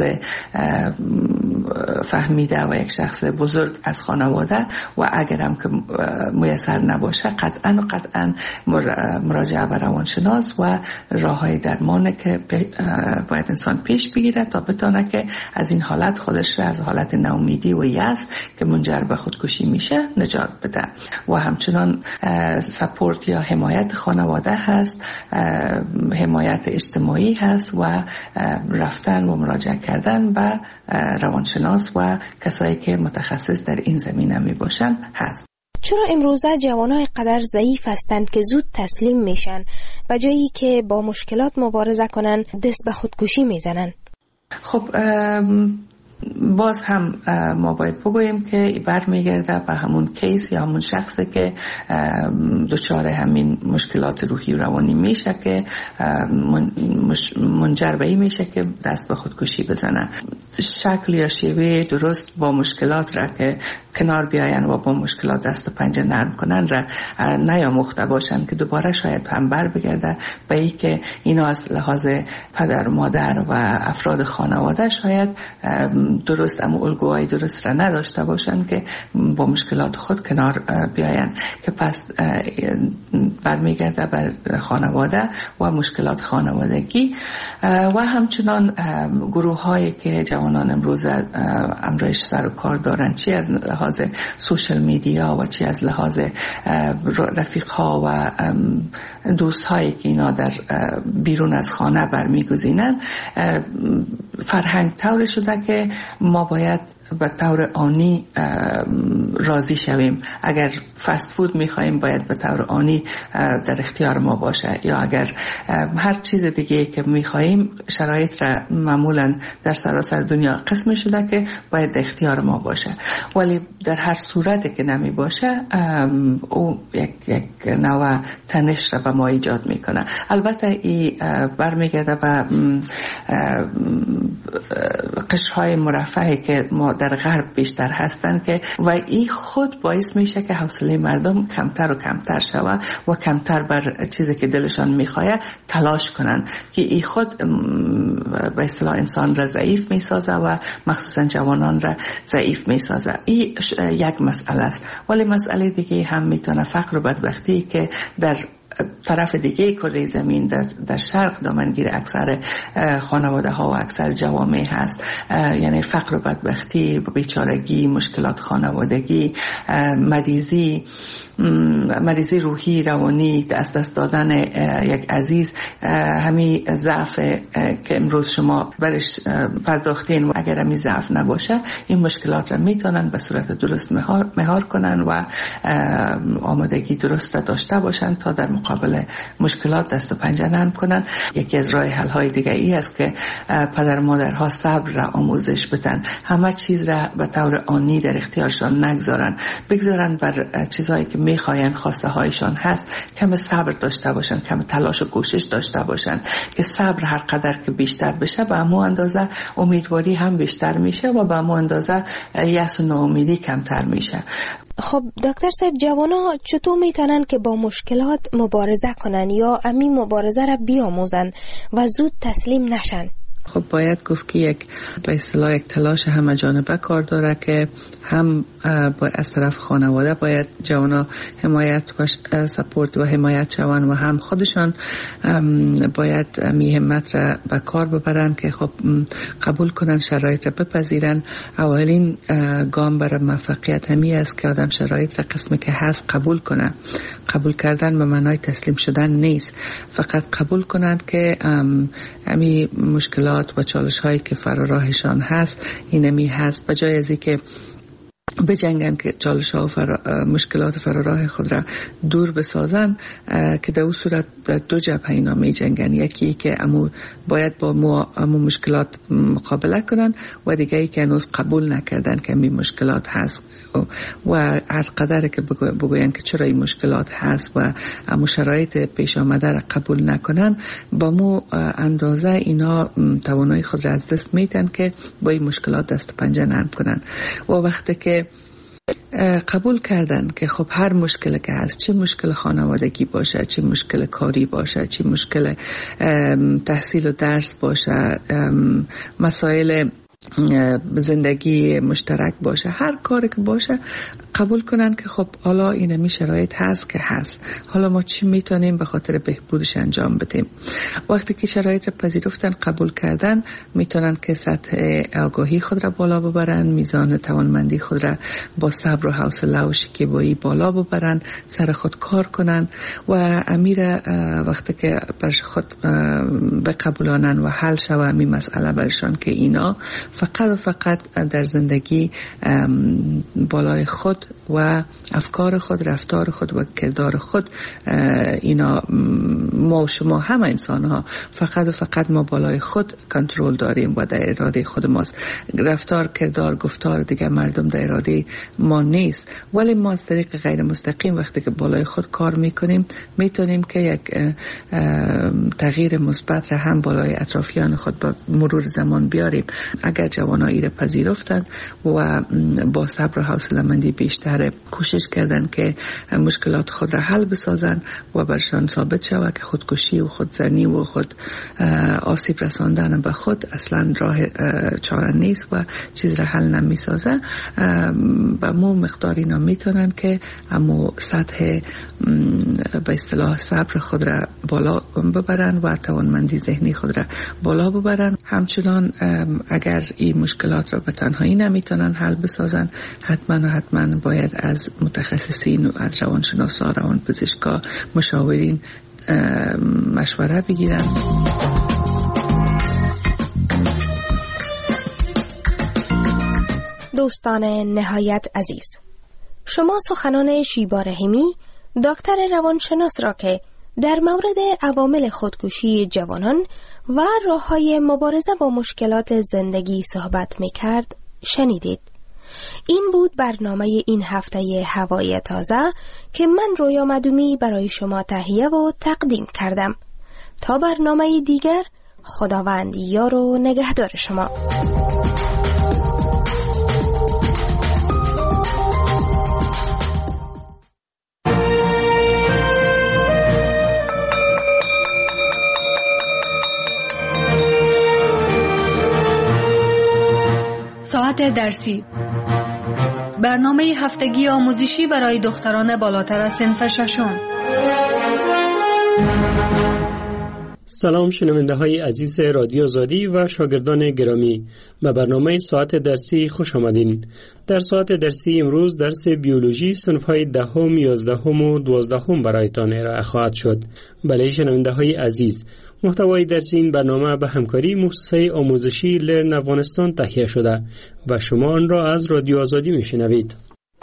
فهمیده و یک شخص بزرگ از خانواده، و اگرم که میسر نباشه قطعا مراجعه به روانشناس و راههای درمانه که باید انسان پیش بگیره تا بتونه که از این حالت خودش را از حالت ناامیدی و یأس که منجر به خودکشی میشه نجات بده. و همچنان سپورت یا حمایت خانواده هست، حمایت اجتماعی هست و رفتن و مراجعه کردن به روانشناس و کسایی که متخصص در این زمینه می باشن هست. چرا امروزه جوانای قدر ضعیف هستند که زود تسلیم میشن و جایی که با مشکلات مبارزه کنن دست به خودکشی میزنن؟ خب باز هم ما باید بگوییم که برمیگرده به همون کیس یا همون شخصی که دچار همین مشکلات روحی و روانی میشه که منجر به این میشه که دست به خودکشی بزنه. شکل یا شیوه درست با مشکلات را که کنار بیاین و با مشکلات دست و پنجه نرم کنن را نیاموخته باشن که دوباره شاید هم بر بگرده به این که اینا از لحاظ پدر مادر و افراد خانواده شاید درست اما الگوهای درست را نداشته باشن که با مشکلات خود کنار بیاین، که پس برمیگرده بر خانواده و مشکلات خانوادگی. و همچنان گروه هایی که جوانان امروز امرایش سر و کار دارن، چی از لحاظ سوشل میدیا و چی از لحاظ رفیق ها و دوست هایی که اینا در بیرون از خانه برمیگزینن، فرهنگ طور شده که ما باید به طور آنی راضی شویم. اگر فست فود میخوایم باید به طور آنی در اختیار ما باشه، یا اگر هر چیز دیگه که میخوایم شرایط را معمولا در سراسر دنیا قسم شده که باید در اختیار ما باشه، ولی در هر صورت که نمی باشه او یک نوع تنش را به ما ایجاد میکنه. البته این برمیگرده به قشرهای مرفهی که ما در غرب بیشتر هستن که و این خود باعث میشه که حوصله مردم کمتر و کمتر شود و کمتر بر چیزی که دلشان میخواه تلاش کنن، که این خود به اصطلاح انسان را ضعیف میسازه و مخصوصا جوانان را ضعیف میسازه. این یک مسئله است. ولی مسئله دیگه هم میتونه فقر و بدبختی که در طرف دیگه کره زمین در شرق دامنگیر اکثر خانواده ها و اکثر جوامع هست، یعنی فقر و بدبختی، بیچارگی، مشکلات خانوادگی، مریضی روحی، روانی، دست دادن یک عزیز، همین ضعف که امروز شما برش پرداختین و اگر همین ضعف نباشه این مشکلات را میتونن به صورت درست مهار کنن و آمادگی درست داشته باشن تا در مقابل مشکلات دست و پنجه نرم کنن. یکی از راه حل های دیگه ای است که پدر مادرها صبر را آموزش بدن، همه چیز را به طور آنی در اختیارشان نگذارن، بگذارن بر چیزهایی که میخواین، خواسته هایشان هست، کم صبر داشته باشن، کم تلاش و کوشش داشته باشن که صبر هر قدر که بیشتر بشه به همون اندازه امیدواری هم بیشتر میشه و به همون اندازه یأس و ناامیدی کمتر میشه. خب دکتر صاحب، جوانا چطور میتونن که با مشکلات مبارزه کنن یا همین مبارزه را بیاموزن و زود تسلیم نشن؟ خب باید گفت که یک به اصطلاح یک تلاش همه جانبه کار داره که هم از طرف خانواده باید جوانا حمایت و سپورت و حمایت شوند و هم خودشان باید می همت را به کار ببرن که خب قبول کنن، شرایط را بپذیرن. اولین گام برای موفقیت همی است که آدم شرایط را قسمی که هست قبول کنه. قبول کردن به معنای تسلیم شدن نیست، فقط قبول کنن که همی مشکلات و چالش هایی که فراراهشان هست اینمی هست، بجای از اینکه بجنگن که چالش ها و مشکلات فراراه خود را دور بسازن، که در اون صورت دو جبهه اینا می جنگن، یکی که باید با مشکلات مقابله کنن و دیگه ای که هنوز قبول نکردن که این مشکلات هست و هر قدر که بگوین که چرا این مشکلات هست و شرایط پیش آمده را قبول نکنن، با مو اندازه اینا توانایی خود را از دست میتن که با این مشکلات دست پنجه نرم کنن. و وقتی که قبول کردن که خب هر مشکل که هست، چه مشکل خانوادگی باشه، چه مشکل کاری باشه، چه مشکل تحصیل و درس باشه، مسائل زندگی مشترک باشه، هر کاری که باشه قبول کنن که خب حالا اینمی شرایط هست که هست، حالا ما چی میتونیم به خاطر بهبودش انجام بدیم. وقتی که شرایط را پذیرفتن، قبول کردن، میتونن که سطح آگاهی خود را بالا ببرن، میزان توانمندی خود را با صبر و حوصله و شکیبایی بالا ببرن، سر خود کار کنن و امیر وقتی که برش خود بقبولانن و حل شوه می مسئله برشان که اینا فقط و فقط در زندگی بالای خود و افکار خود، رفتار خود و کردار خود، اینا ما و شما همه انسان ها فقط و فقط ما بالای خود کنترل داریم و در اراده خود ماست. رفتار، کردار، گفتار دیگه مردم در اراده ما نیست، ولی ما از طریق غیر مستقیم وقتی که بالای خود کار میکنیم میتونیم که یک تغییر مثبت را هم بالای اطرافیان خود با مرور زمان بیاریم. اگر جوانا ایره پذیرفتند و با صبر و حوصله‌مندی بیشتر کوشش کردن که مشکلات خود را حل بسازن و برشان ثابت شود که خودکشی و خودزنی و خود آسیب رساندن به خود اصلا راه چاره نیست و چیز را حل نمی سازه، با مو مقدار اینا میتونن که امو سطح به اصطلاح صبر خود را بالا ببرن و توانمندی ذهنی خود را بالا ببرن. همچنان اگر این مشکلات را به تنهایی نمیتونن حل بسازن، حتما باید از متخصصین و از روانشناسا، روانپزشکا، مشاورین مشوره بگیرن. دوستان نهایت عزیز، شما سخنان شیبا رحیمی، دکتر روانشناس را که در مورد عوامل خودکشی جوانان و راه‌های مبارزه با مشکلات زندگی صحبت می‌کرد شنیدید. این بود برنامه این هفته هوای تازه که من رویا مدومی برای شما تهیه و تقدیم کردم. تا برنامه دیگر، خداوند یار و نگهدار شما. ساعت درسی، برنامه هفتگی آموزشی برای دختران بالاتر از صنف ششم. سلام شنونده های عزیز رادیو آزادی و شاگردان گرامی، به برنامه ساعت درسی خوش آمدین. در ساعت درسی امروز درس بیولوژی صنف های 10، 11 و 12 برایتان ارائه خواهد شد. بله شنونده های عزیز، محتوای درس این برنامه به همکاری مؤسسه آموزشی لرن افغانستان تهیه شده و شما آن را از رادیو آزادی میشنوید.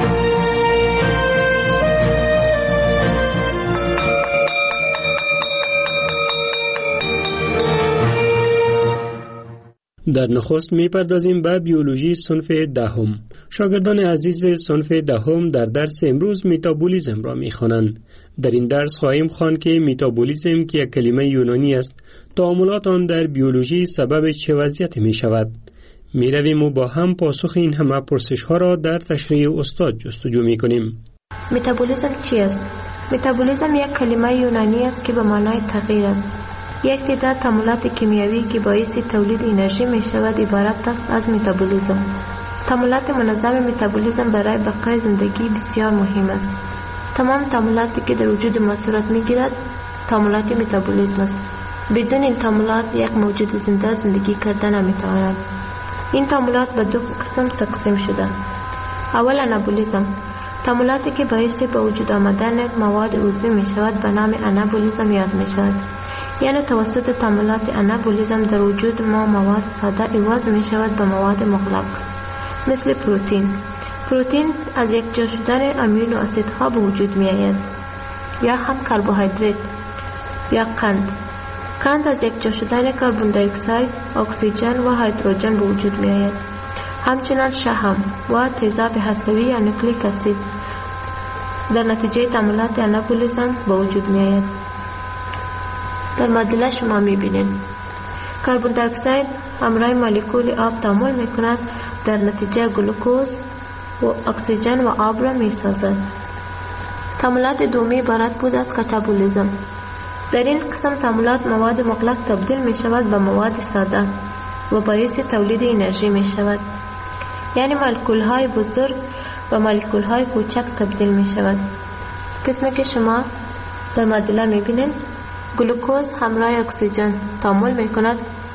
در نخست میپردازیم به بیولوژی صنف 10. شاگردان عزیز صنف 10 در درس امروز میتابولیزم را میخوانند. در این درس خواهیم خواند که میتابولیزم که یک کلمه یونانی است، تعاملات آن در بیولوژی سبب چه وضعیتی میشود. میرویم و با هم پاسخ این همه پرسش ها را در تشریح استاد جستجو میکنیم. متابولیزم چی است؟ متابولیزم یک کلمه یونانی است که به معنای تغییر است. یک تعداد تعاملات کیمیایی که باعث تولید انرژی می شود عبارت است از متابولیزم. تعاملات منظم متابولیزم برای بقای زندگی بسیار مهم است. تمام تعاملاتی که در وجود ما صورت می گیرد تعاملات متابولیزم است. بدون این تعاملات یک موجود زنده زندگی کردن نمی تواند. این تعاملات به دو قسم تقسیم شده. اول انابولیزم، تعاملاتی که باعث به وجود آمدن مواد عضوی می شود به نام انابولیزم یاد می شود. یعنی توسط تعاملات انابولیزم در وجود ما مواد ساده عوض می شود به مواد مغلق، مثل پروتین از یک جا شدن امینو اسیدها به وجود می آید، یا هم کربوهیدرات یا قند از یک جا شدن کربن دی اکساید، اکسیژن و هیدروژن به وجود می آید. همچنین شحم و تیزاب هسته‌ای یا نوکلیک اسید در نتیجه تعاملات انابولیزم به وجود می آید. در معادله شما می‌بینید کربن دی اکساید همراه مولکول آب تعامل می‌کند، در نتیجه گلوکوز و اکسیژن و آب را می‌سازد. تعاملات دومی عبارت بود از کاتابولیزم. در این قسم تعاملات مواد مغلق تبدیل می‌شود به مواد ساده و باعث تولید انرژی می‌شود. یعنی مولکول‌های بزرگ و مولکول‌های کوچک تبدیل می‌شود. قسمی که شما در معادله می‌بینید گلوکوز همراه اکسیژن تعامل میکند.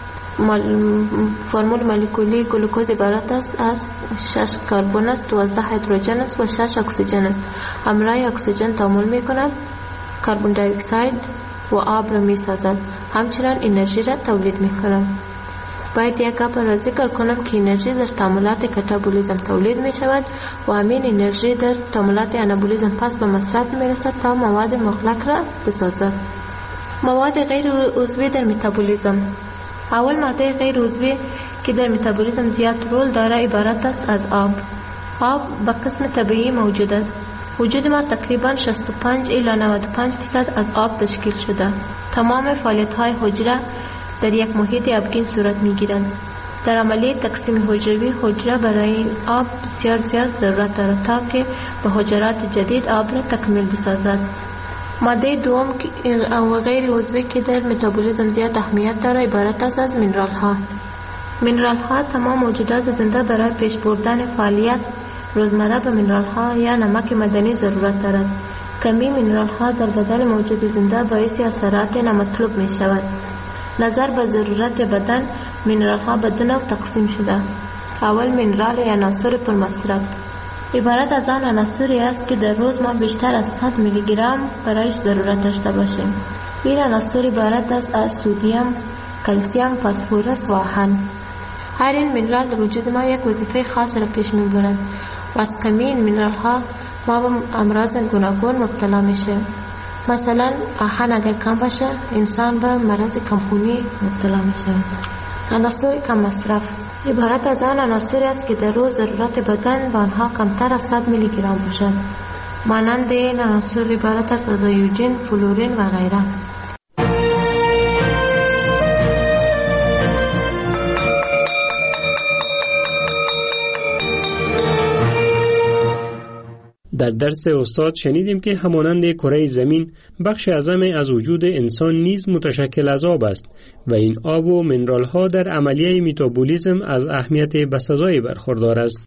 فرمول مولکولی گلوکوز عبارت است از 6 کربن است، 12 هیدروژن است و 6 اکسیژن است. همراه اکسیژن تعامل میکند، کربن دی اکساید و آب را میسازد، همچنین انرژی را تولید میکند. باید یک گپ را ذکر کنم که انرژی در تعاملات کاتابولیزم تولید میشود و همین انرژی در تعاملات انابولیزم پس به مصرف میرسد تا مواد مغلق را بسازد. مواد غیر عضوی در متابولیزم. اول ماده غیر عضوی که در متابولیزم زیاد رول داره عبارت است از آب. آب به قسم طبیعی موجود است. وجود ما تقریبا 65 الی 95% از آب تشکیل شده. تمام فعالیت‌های حجره در یک محیط آبگین صورت می‌گیرند. در عملیه تقسیم حجروی حجره برای این آب بسیار زیاد ضرورت دارد تا که به حجرات جدید آب را تکمیل بسازد. ماده دوم و غیر عضوی که در متابولیزم زیاد اهمیت دارد عبارت است از مینرال ها. مینرال ها تمام موجودات زنده برای پیش بردن فعالیت روزمره به مینرال ها یا نمک معدنی ضرورت دارد. کمی مینرال ها در بدن موجود زنده باعث اثرات نامطلوب می شود. نظر به ضرورت بدن مینرال ها به دو نوع تقسیم شده. اول مینرال یا عناصر پرمصرف عبارت از آن عناصری است که در روز ما بیشتر از 100 میلی گرم برایش ضرورت داشته باشیم. این عناصر عبارت است از سدیم، کلسیم، فسفرس و آهن. هر این مینرال در وجود ما یک وظیفه خاص را پیش می‌برد و از کمی این مینرال ها ما به امراض گوناگون مبتلا میشه. مثلا آهن اگر کم باشه انسان به مرض کمخونی مبتلا میشه. عناصر کم مصرف عبارت از آن عناصری است که در روز ضرورت بدن به آنها کمتر از 100 میلی گرم باشد. مانند این عناصر عبارت از آیودین، فلورین و غیره. در درس استاد شنیدیم که همانند کره زمین بخش اعظم از وجود انسان نیز متشکل از آب است و این آب و منرال ها در عملیه متابولیسم از اهمیت بسزایی برخوردار است.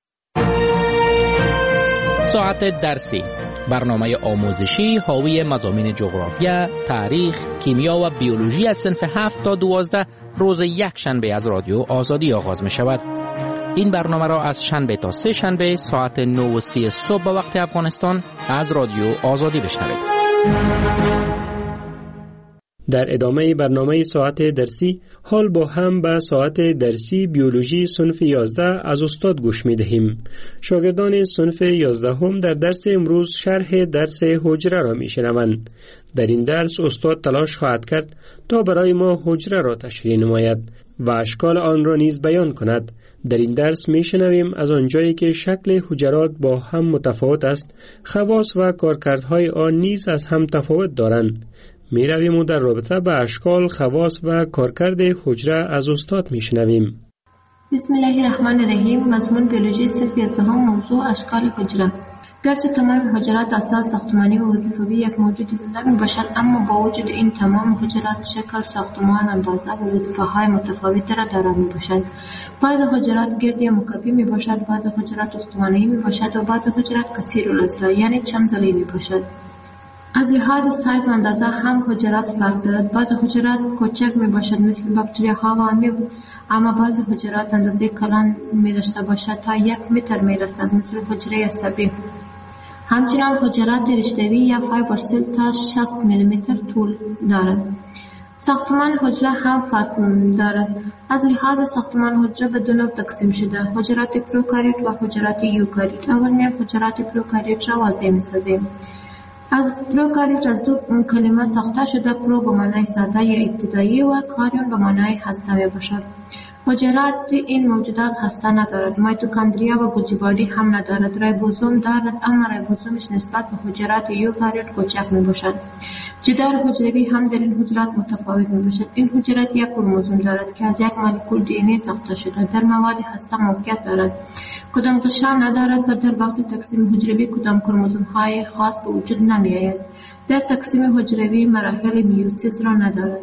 ساعت درسی، برنامه آموزشی حاوی مضامین جغرافیا، تاریخ، کیمیا و بیولوژی از صنف 7 تا 12 روز یک شنبه از رادیو آزادی آغاز می شود. این برنامه را از شنبه تا سه شنبه ساعت 9:30 صبح به وقت افغانستان از رادیو آزادی بشنوید. در ادامه برنامه ساعت درسی حال با هم به ساعت درسی بیولوژی صنف 11 از استاد گوش می دهیم. شاگردان صنف 11 هم در درس امروز شرح درس حجره را می شنوند. در این درس استاد تلاش خواهد کرد تا برای ما حجره را تشریح نماید و اشکال آن را نیز بیان کند. در این درس می شنویم از آنجایی که شکل حجرات با هم متفاوت است، خواص و کارکردهای آن نیز از هم تفاوت دارند. می رویم و در رابطه با اشکال، خواص و کارکرد حجره از استاد می شنویم. بسم الله الرحمن الرحیم. مضمون بیولوژی صنف 11 موضوع اشکال حجره. گرچه تمام حجرات اساس ساختمانی و وظیفوی یک موجود زنده می باشد، اما با وجود این تمام حجرات شکل، ساختمان، اندازه و وظیفه‌های متفاوتی را دارا می باشند. بعض حجرات گرد یا مکعبی می باشد، بعض حجرات استوانه‌ای می باشد و بعض حجرات کثیرالاضلاع یعنی چند ضلعی می باشد. از لحاظ سایز و اندازه هم حجرات فرق دارد. بعض حجرات کوچک می باشد مثل باکتریاها و آمیب، اما بعض حجرات اندازه کلان می داشته باشد تا 1 متر می رسد مثل حجره عصبی. همچنین حجرات رشته‌ای یا فایبر سل تا 60 میلیمتر طول دارد. ساختمان حجره هم فرق دارد. از لحاظ ساختمان حجره به دو نوع تقسیم شده: حجرات پروکاریوت و حجرات یوکاریوت. اول میایم حجرات پروکاریوت را واضح می‌سازیم. از پروکاریوت از دو کلمه ساخته شده: پرو به معنای ساده یا ابتدایی و کاریون به معنای هسته میباشد. حجرات این موجودات هسته ندارد. میتوکندریا و گوجیباردی هم ندارد. ریبوزوم دارد، اما ریبوزومش نسبت به حجرات یوکاریوت کوچک میباشد. جدار حجروی هم در این حجرات متفاوت میباشد. این حجرات یک کروموزوم دارد که از یک مولکول دی ان ای ساخته شده. در مواد هسته موقعیت دارد. کدام غشا ندارد و در وقت تقسیم حجروی کدام کروموزوم های خاص به وجود نمی آید. در تقسیم حجروی مراحل میوسیس را ندارد.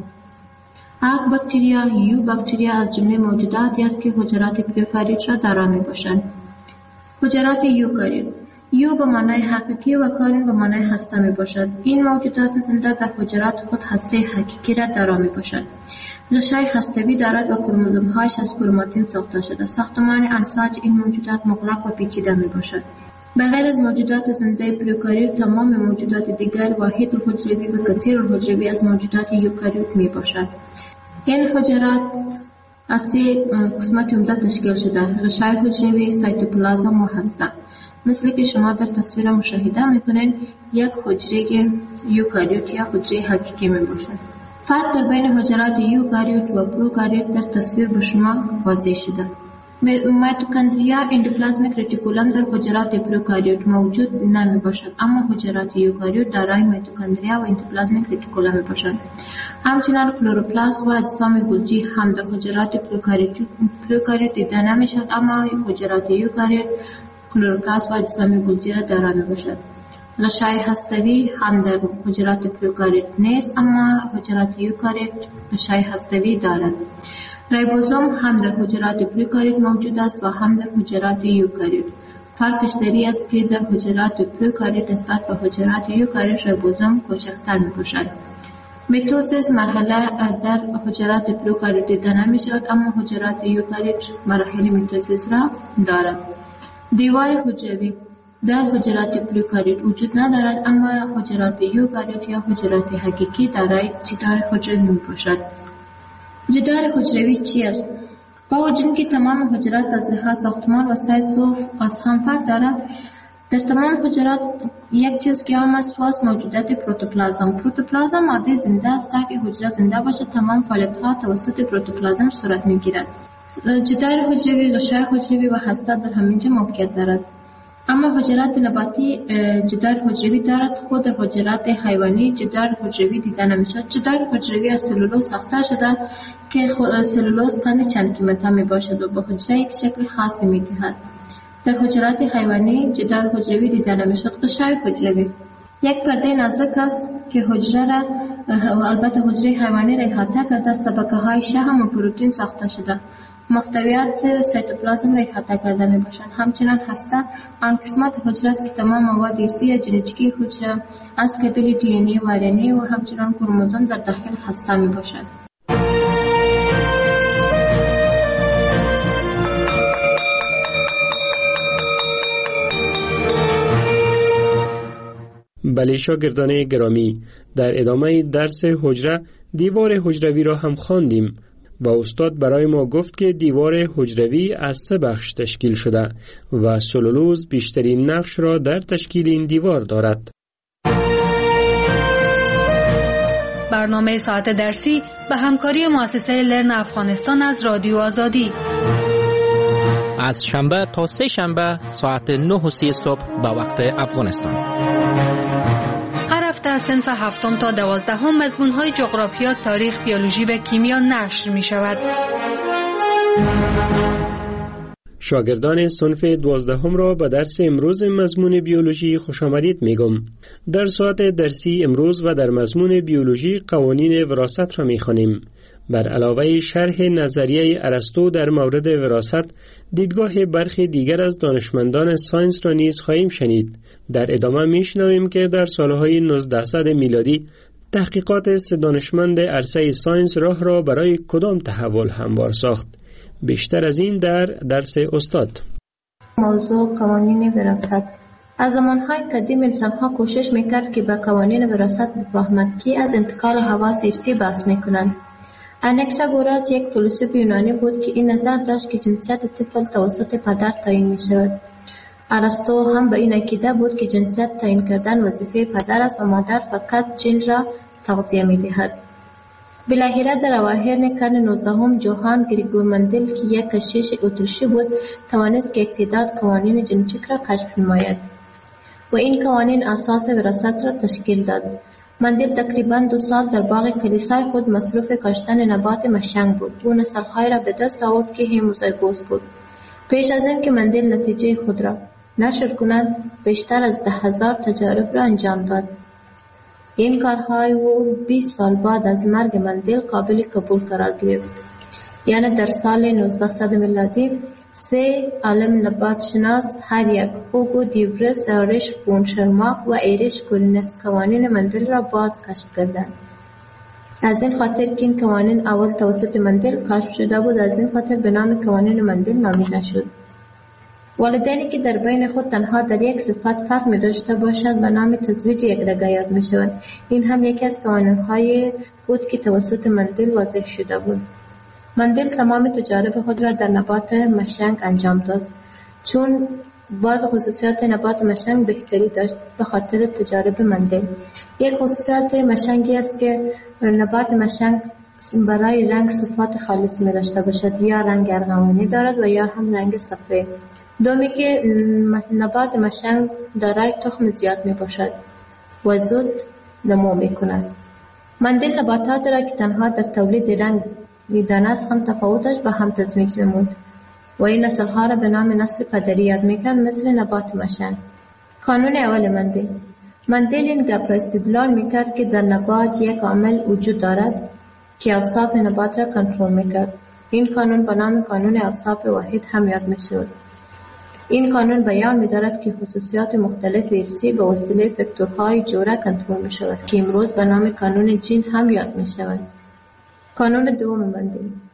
اگ باکتریا، یو باکتریا از جمله موجوداتی است که حجرات پروکاریوت را دارا می باشند. حجرات یوکاریوت: یو به معنای حقیقی و کاریون به معنای هسته می باشد. این موجودات زنده در حجرات خود هسته حقیقی را دارا می باشد. غشای هسته‌ای دارد و کروموزوم‌هایش از کروماتین ساخته شده. ساختمان انساج این موجودات مغلق و پیچیده می باشد. بغیر از موجودات زنده پروکاریوت، تمام موجودات دیگر واحد الحجروی و کثیر الحجروی از موجودات یوکاریوت می باشد. این حجرات از 3 قسمت عمده تشکیل شده: غشای حجروی، سایتوپلازم و هسته. مثل که شما در تصویر مشاهده میکنین، یک حجره یوکاریوت یا حجره حقیقی می باشد. فرق در بین حجرات یوکاریوت و پروکاریوت در تصویر به شما واضح شده. میتوکندریا اندوپلازمیک رتیکولم در حجرات پروکاریوت موجود نمی باشد، اما حجرات یوکاریوت دارای میتوکندریا و اندوپلازمیک رتیکولم می باشند. همچنین کلوروپلاست و اجسام گلجی هم در حجرات پروکاریوت دیده نمی شود، اما حجرات یوکاریوت کلوروپلاست و اجسام گلجی را دارا می باشد. غشای هسته‌ای هم در حجرات پروکاریوت نیست، اما حجرات یوکاریوت غشای هسته‌ای دارد. ریبوزوم هم در حجرات پروکاریوت موجود است و هم در حجرات یوکاریوت. فرقش دری است که در حجرات پروکاریوت نسبت به حجرات یوکاریوت ریبوزوم کوچکتر میباشد. میتوسیس مرحله در حجرات پروکاریوت دیده نمیشود، اما حجرات یوکاریوت مراحل میتوسیس را دارد. دیوار حجروی: در حجرات پروکاریوت وجود ندارد، اما حجرات یوکاریوت یا حجرات حقیقی دارای جدار حجروی می باشد. جدار حجروی چی است؟ با وجود که تمام حجرات از لحاظ ساختمان و سایز و از هم فرق دارد، در تمام حجرات یک چیز که هم است موجودیت پروتوپلازم. پروتوپلازم ماده زنده است. تا که حجره زنده باشد تمام فعالیت‌ها توسط پروتوپلازم صورت می‌گیرد. جدار حجروی، غشای حجروی و هسته در همینجا موقعیت دارد. اما حجرات نباتی جدار حجروی دارد. خود در حجرات حیوانی جدار حجروی دیده نمی‌شود. جدار حجروی از سلولوز ساخته شده که سلولوز قند چند قیمته میباشد و به حجره یک شکل خاصی می‌دهد. در حجرات حیوانی جدار حجروی دیده نمی‌شود. غشای حجروی یک پرده نازک است که حجره را البته حجره حیوانی را احاطه کرده است. طبقه‌های شحم و پروتئین ساخته شده. محتویات سیتوپلازم را احاطه کرده میباشند. همچنین هسته آن قسمت حجره است که تمام مواد ارثی یا ژنتیکی حجره از قبیل دی ان ای و آر ان ای و همچنین کروموزوم در داخل هسته میباشد. بله شاگردان گرامی، در ادامه درس حجره دیوار حجروی را هم خواندیم و استاد برای ما گفت که دیوار حجروی از 3 بخش تشکیل شده و سلولوز بیشترین نقش را در تشکیل این دیوار دارد. برنامه ساعت درسی به همکاری مؤسسه لرن افغانستان از رادیو آزادی از شنبه تا 3 شنبه ساعت 9:30 صبح به وقت افغانستان. هر هفته صنف 7 تا 12 مضمون‌های جغرافیا، تاریخ، بیولوژی و کیمیا نشر می‌شود. شاگردان صنف 12 را به درس امروز مضمون بیولوژی خوش آمدید میگم. در ساعت درسی امروز و در مضمون بیولوژی قوانین وراثت را می‌خوانیم. بر علاوه شرح نظریه ارسطو در مورد وراثت، دیدگاه برخی دیگر از دانشمندان ساینس را نیز خواهیم شنید. در ادامه میشنویم که در سالهای 1900 میلادی تحقیقات 3 دانشمند عرصه ساینس راه را برای کدام تحول هموار ساخت. بیشتر از این در درس استاد. موضوع قوانین وراثت. از زمانهای قدیم انسانها کوشش میکرد که به قوانین وراثت بفهمند که از انتقال حواس ارثی بحث میکنند. انکساگوراس یک فیلسوف یونانی بود که این نظر داشت که جنسیت طفل توسط پدر تعیین می شود. ارسطو هم به این عقیده بود که جنسیت تعیین کردن وظیفه پدر است و مادر فقط جن را تغذیه می دهد. بالاخره در اواخر قرن 19 جوهان گریگور مندل که یک کشیش اتریشی بود توانست که تعداد قوانین ژنتیک را کشف نماید و این قوانین اساس وراثت را تشکیل داد. مندل تقریباً 2 سال در باغ کلیسای خود مصروف کاشتن نبات مشنگ بود. او نسل‌های را به دست آورد که هموزایگوس بود. پیش از این که مندل نتیجه خود را نشر کند، بیشتر از 10,000 تجارب را انجام داد. این کارهای او 20 سال بعد از مرگ مندل قابل قبول قرار گرفت. یعنی در سال 1900 میلادی 3 عالم نبات شناس، هر یک هوگو دیورس، آریش فون شرماک و ایریش کورینس قوانین مندل را باز کشف کردند. از این خاطر که این قوانین اول توسط مندل کشف شده بود، از این خاطر به نام قوانین مندل نامیده شد. والدینی که در بین خود تنها در یک صفت فرق می داشته باشد به نام تزویج یکدیگر یاد می شود. این هم یکی از قوانین‌های بود که توسط مندل واضح شده بود. مندل تمام تجارب خود را در نبات مشنگ انجام داد، چون بعض خصوصیات نبات مشنگ بهتری داشت به خاطر تجارب مندل. یک خصوصیت مشنگی است که نبات مشنگ برای رنگ صفات خالص می داشته باشد، یا رنگ ارغوانی دارد و یا هم رنگ سفید. دومی که نبات مشنگ دارای تخم زیاد می باشد و زود نمو می کند. مندل نباتات را که تنها در تولید رنگ میدانه است هم تفاوت داشت و هم تزمیج نمود و این نسل‌ها را به نام نسل پدری یاد می‌کرد، مثل نبات مشنگ. قانون اول مندل این گپ را استدلال می‌کرد که در نبات یک عامل وجود دارد که اوصاف نبات را کنترل می‌کرد. این قانون به نام قانون اوصاف واحد هم یاد می‌شود. این قانون بیان می‌دارد که خصوصیات مختلف ارثی به وسیله فاکتورهای جوره کنترل می‌شود که امروز به نام قانون جین هم یاد می‌شود. قانون دوم مندل.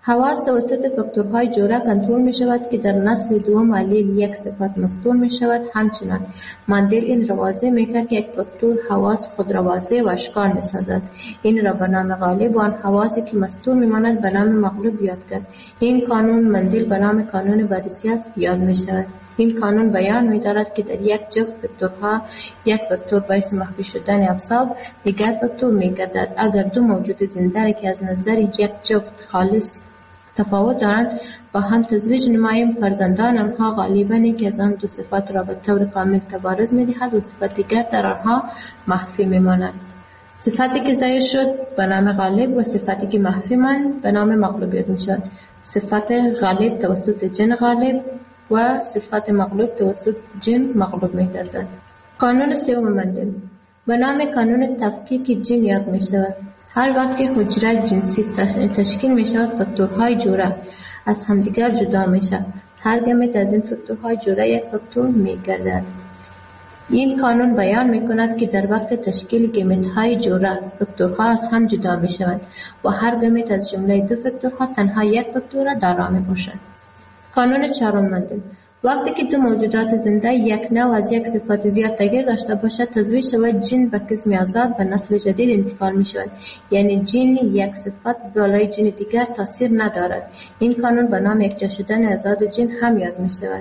حواس توسط فاکتورهای جوره کنترل می شود که در نسل دوم علیل یک صفت مستور می شود. همچنان ماندل این را واضح می کرد که یک فاکتور حواس خود را واضح و اشکال می سازد. این را به نام غالب و آن حواسی که مستور می ماند به نام مغلوب یاد کرد. این قانون ماندل به نام قانون بادیسیات یاد می شود. این قانون بیان می دارد که در یک جفت فاکتورها یک فاکتور باعث مخفی شدن اعصاب دیگر فاکتور می گردد. اگر دو موجود زنده که از نظر یک جفت خالص تفاوت دارند با هم تزویج نماییم، فرزندان آنها غالباً که از آن دو صفت را به طور کامل تبارز می دهد و صفت دیگر در آنها مخفی می ماند. صفتی که ظاهر شد به نام غالب و صفتی که مخفی ماند به نام مغلوب می شود. صفت غالب توسط جن غالب و صفت مغلوب توسط جن مغلوب می گردد. قانون سوم ماندل به نام قانون تفکیک جن یاد می شود. هر وقت که حجره جنسی تشکیل می شود فاکتورهای جوره از همدیگر جدا می شود. هر گمت از این فاکتورهای جوره یک فاکتور می گردد. این قانون بیان می کند که در وقت تشکیل گمت‌های جوره فاکتورها از هم جدا می شوند و هر گمت از جمله دو فاکتورها تنها یک فاکتور دارا می باشد. قانون چهارم ماندل وقتی که دو موجودات زنده یک نوع از یک صفت زیاد تغییر داشته باشد تزویج شود جن به قسم آزاد به نسل جدید انتقال می شود. یعنی جن یک صفت بالای جن دیگر تاثیر ندارد. این قانون به نام یکجا شدن آزاد جن هم یاد می شود.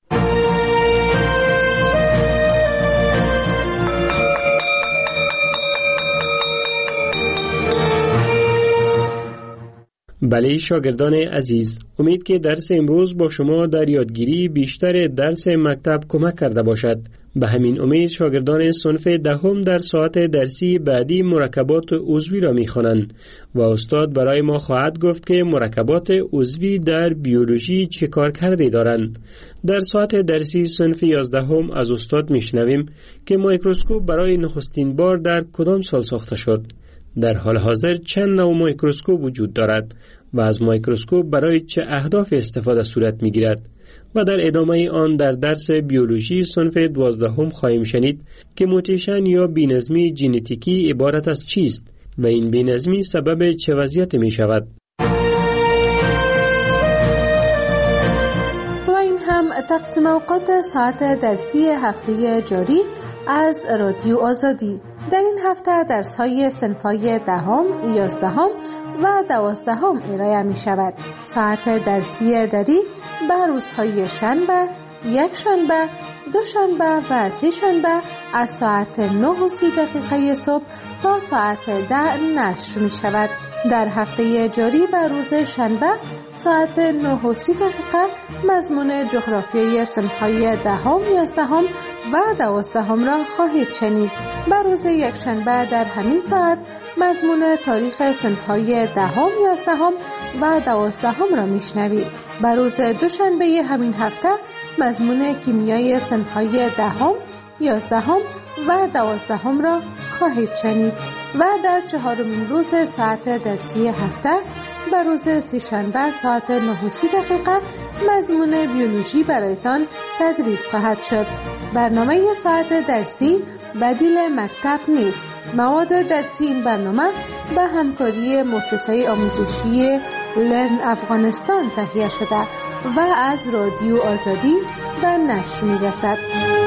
بله شاگردان عزیز، امید که درس امروز با شما در یادگیری بیشتر درس مکتب کمک کرده باشد. به همین امید شاگردان صنف دهم در ساعت درسی بعدی مرکبات عضوی را می‌خوانند و استاد برای ما خواهد گفت که مرکبات عضوی در بیولوژی چه کار کرده دارند. در ساعت درسی صنف 11 از استاد میشنویم که میکروسکوپ برای نخستین بار در کدام سال ساخته شد. در حال حاضر چند نوع میکروسکوپ وجود دارد و از میکروسکوپ برای چه اهداف استفاده صورت میگیرد و در ادامه آن در درس بیولوژی صنف 12 خواهیم شنید که موتیشن یا بی‌نظمی ژنتیکی عبارت از چیست و این بی‌نظمی سبب چه وضعیت می شود. و این هم تقسیم اوقات ساعت درسی هفته جاری از رادیو آزادی. در این هفته درس‌های صنف‌های 10، 11 و 12 ارائه می شود. ساعت درسی دری به روزهای شنبه، یک شنبه، دو شنبه و سه شنبه از ساعت 9:30 صبح تا ساعت 10 نشر می شود. در هفته جاری به روز شنبه ساعت 9:30 مضمون جغرافیای صنف‌های 10، 11 و 12 را خواهید شنید. به روز یک شنبه در همین ساعت مضمون تاریخ صنف‌های 10، 11 و 12 را میشنوید. به روز دوشنبه همین هفته مضمون کیمیای صنف‌های 10، 11 و 12 را خواهید شنید و در 4مین روز ساعت درسی هفته به روز سه‌شنبه ساعت 9:30 مضمون بیولوژی برایتان تدریس خواهد شد. برنامه ساعت درسی بدیل مکتب نیست. مواد درسی این برنامه به همکاری مؤسسه آموزشی لرن افغانستان تهیه شده و از رادیو آزادی به نشر می‌رسد.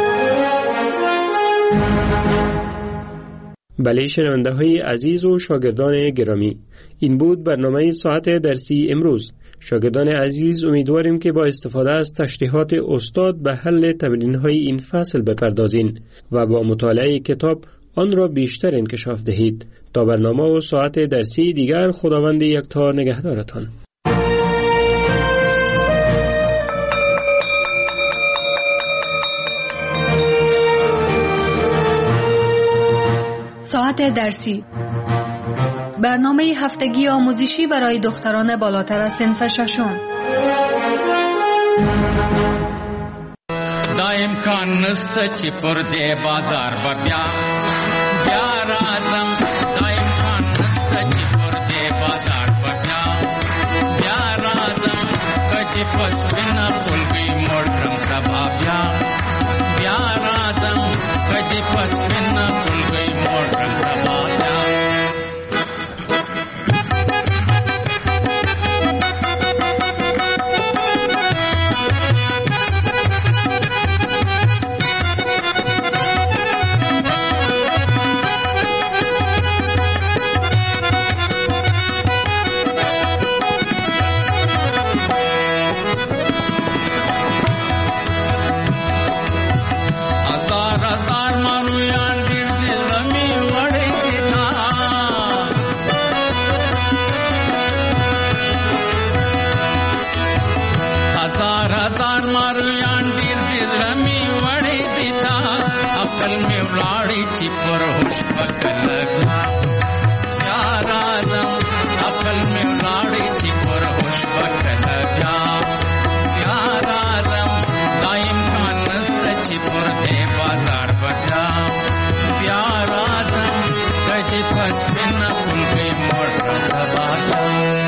بله شنونده های عزیز و شاگردان گرامی، این بود برنامه ساعت درسی امروز. شاگردان عزیز امیدواریم که با استفاده از تشریحات استاد به حل تمرین های این فصل بپردازین و با مطالعه کتاب آن را بیشتر انکشاف دهید. تا برنامه و ساعت درسی دیگر خداوند یکتا نگهدارتان. ساعت درسی برنامه هفتگی آموزشی برای دختران بالاتر از صنف ششم. دا امکان نسته چې پر دې بازار بیا راځم. دا امکان نسته چې پر دې بازار بیا راځم. کچې پس وینه خلګي موړ کړم سبا بیا راځم. کچې پس وینه خلګي موړ کړم سبا بیا. बकलगा प्यार आजम अकल में लाड़ी चिपर होश बकलगा प्यार आजम दाइम खान नस्त चिपर दे बाजार बजा प्यार आजम कजी फसबिन फुल गई मोटर सबाजा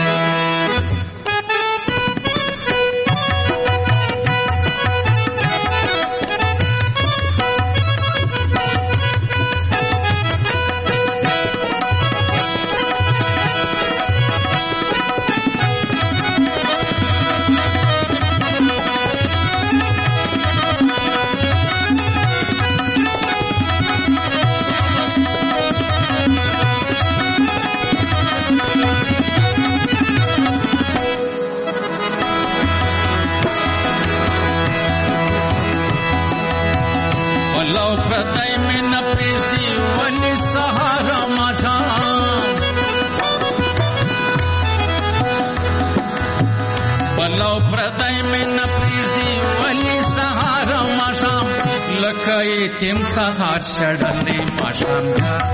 प्रदय में न प्रीति वनी सहारा माझा बलव प्रदय में न प्रीति वनी सहारा माझा लखई तिम सहार षडले माझा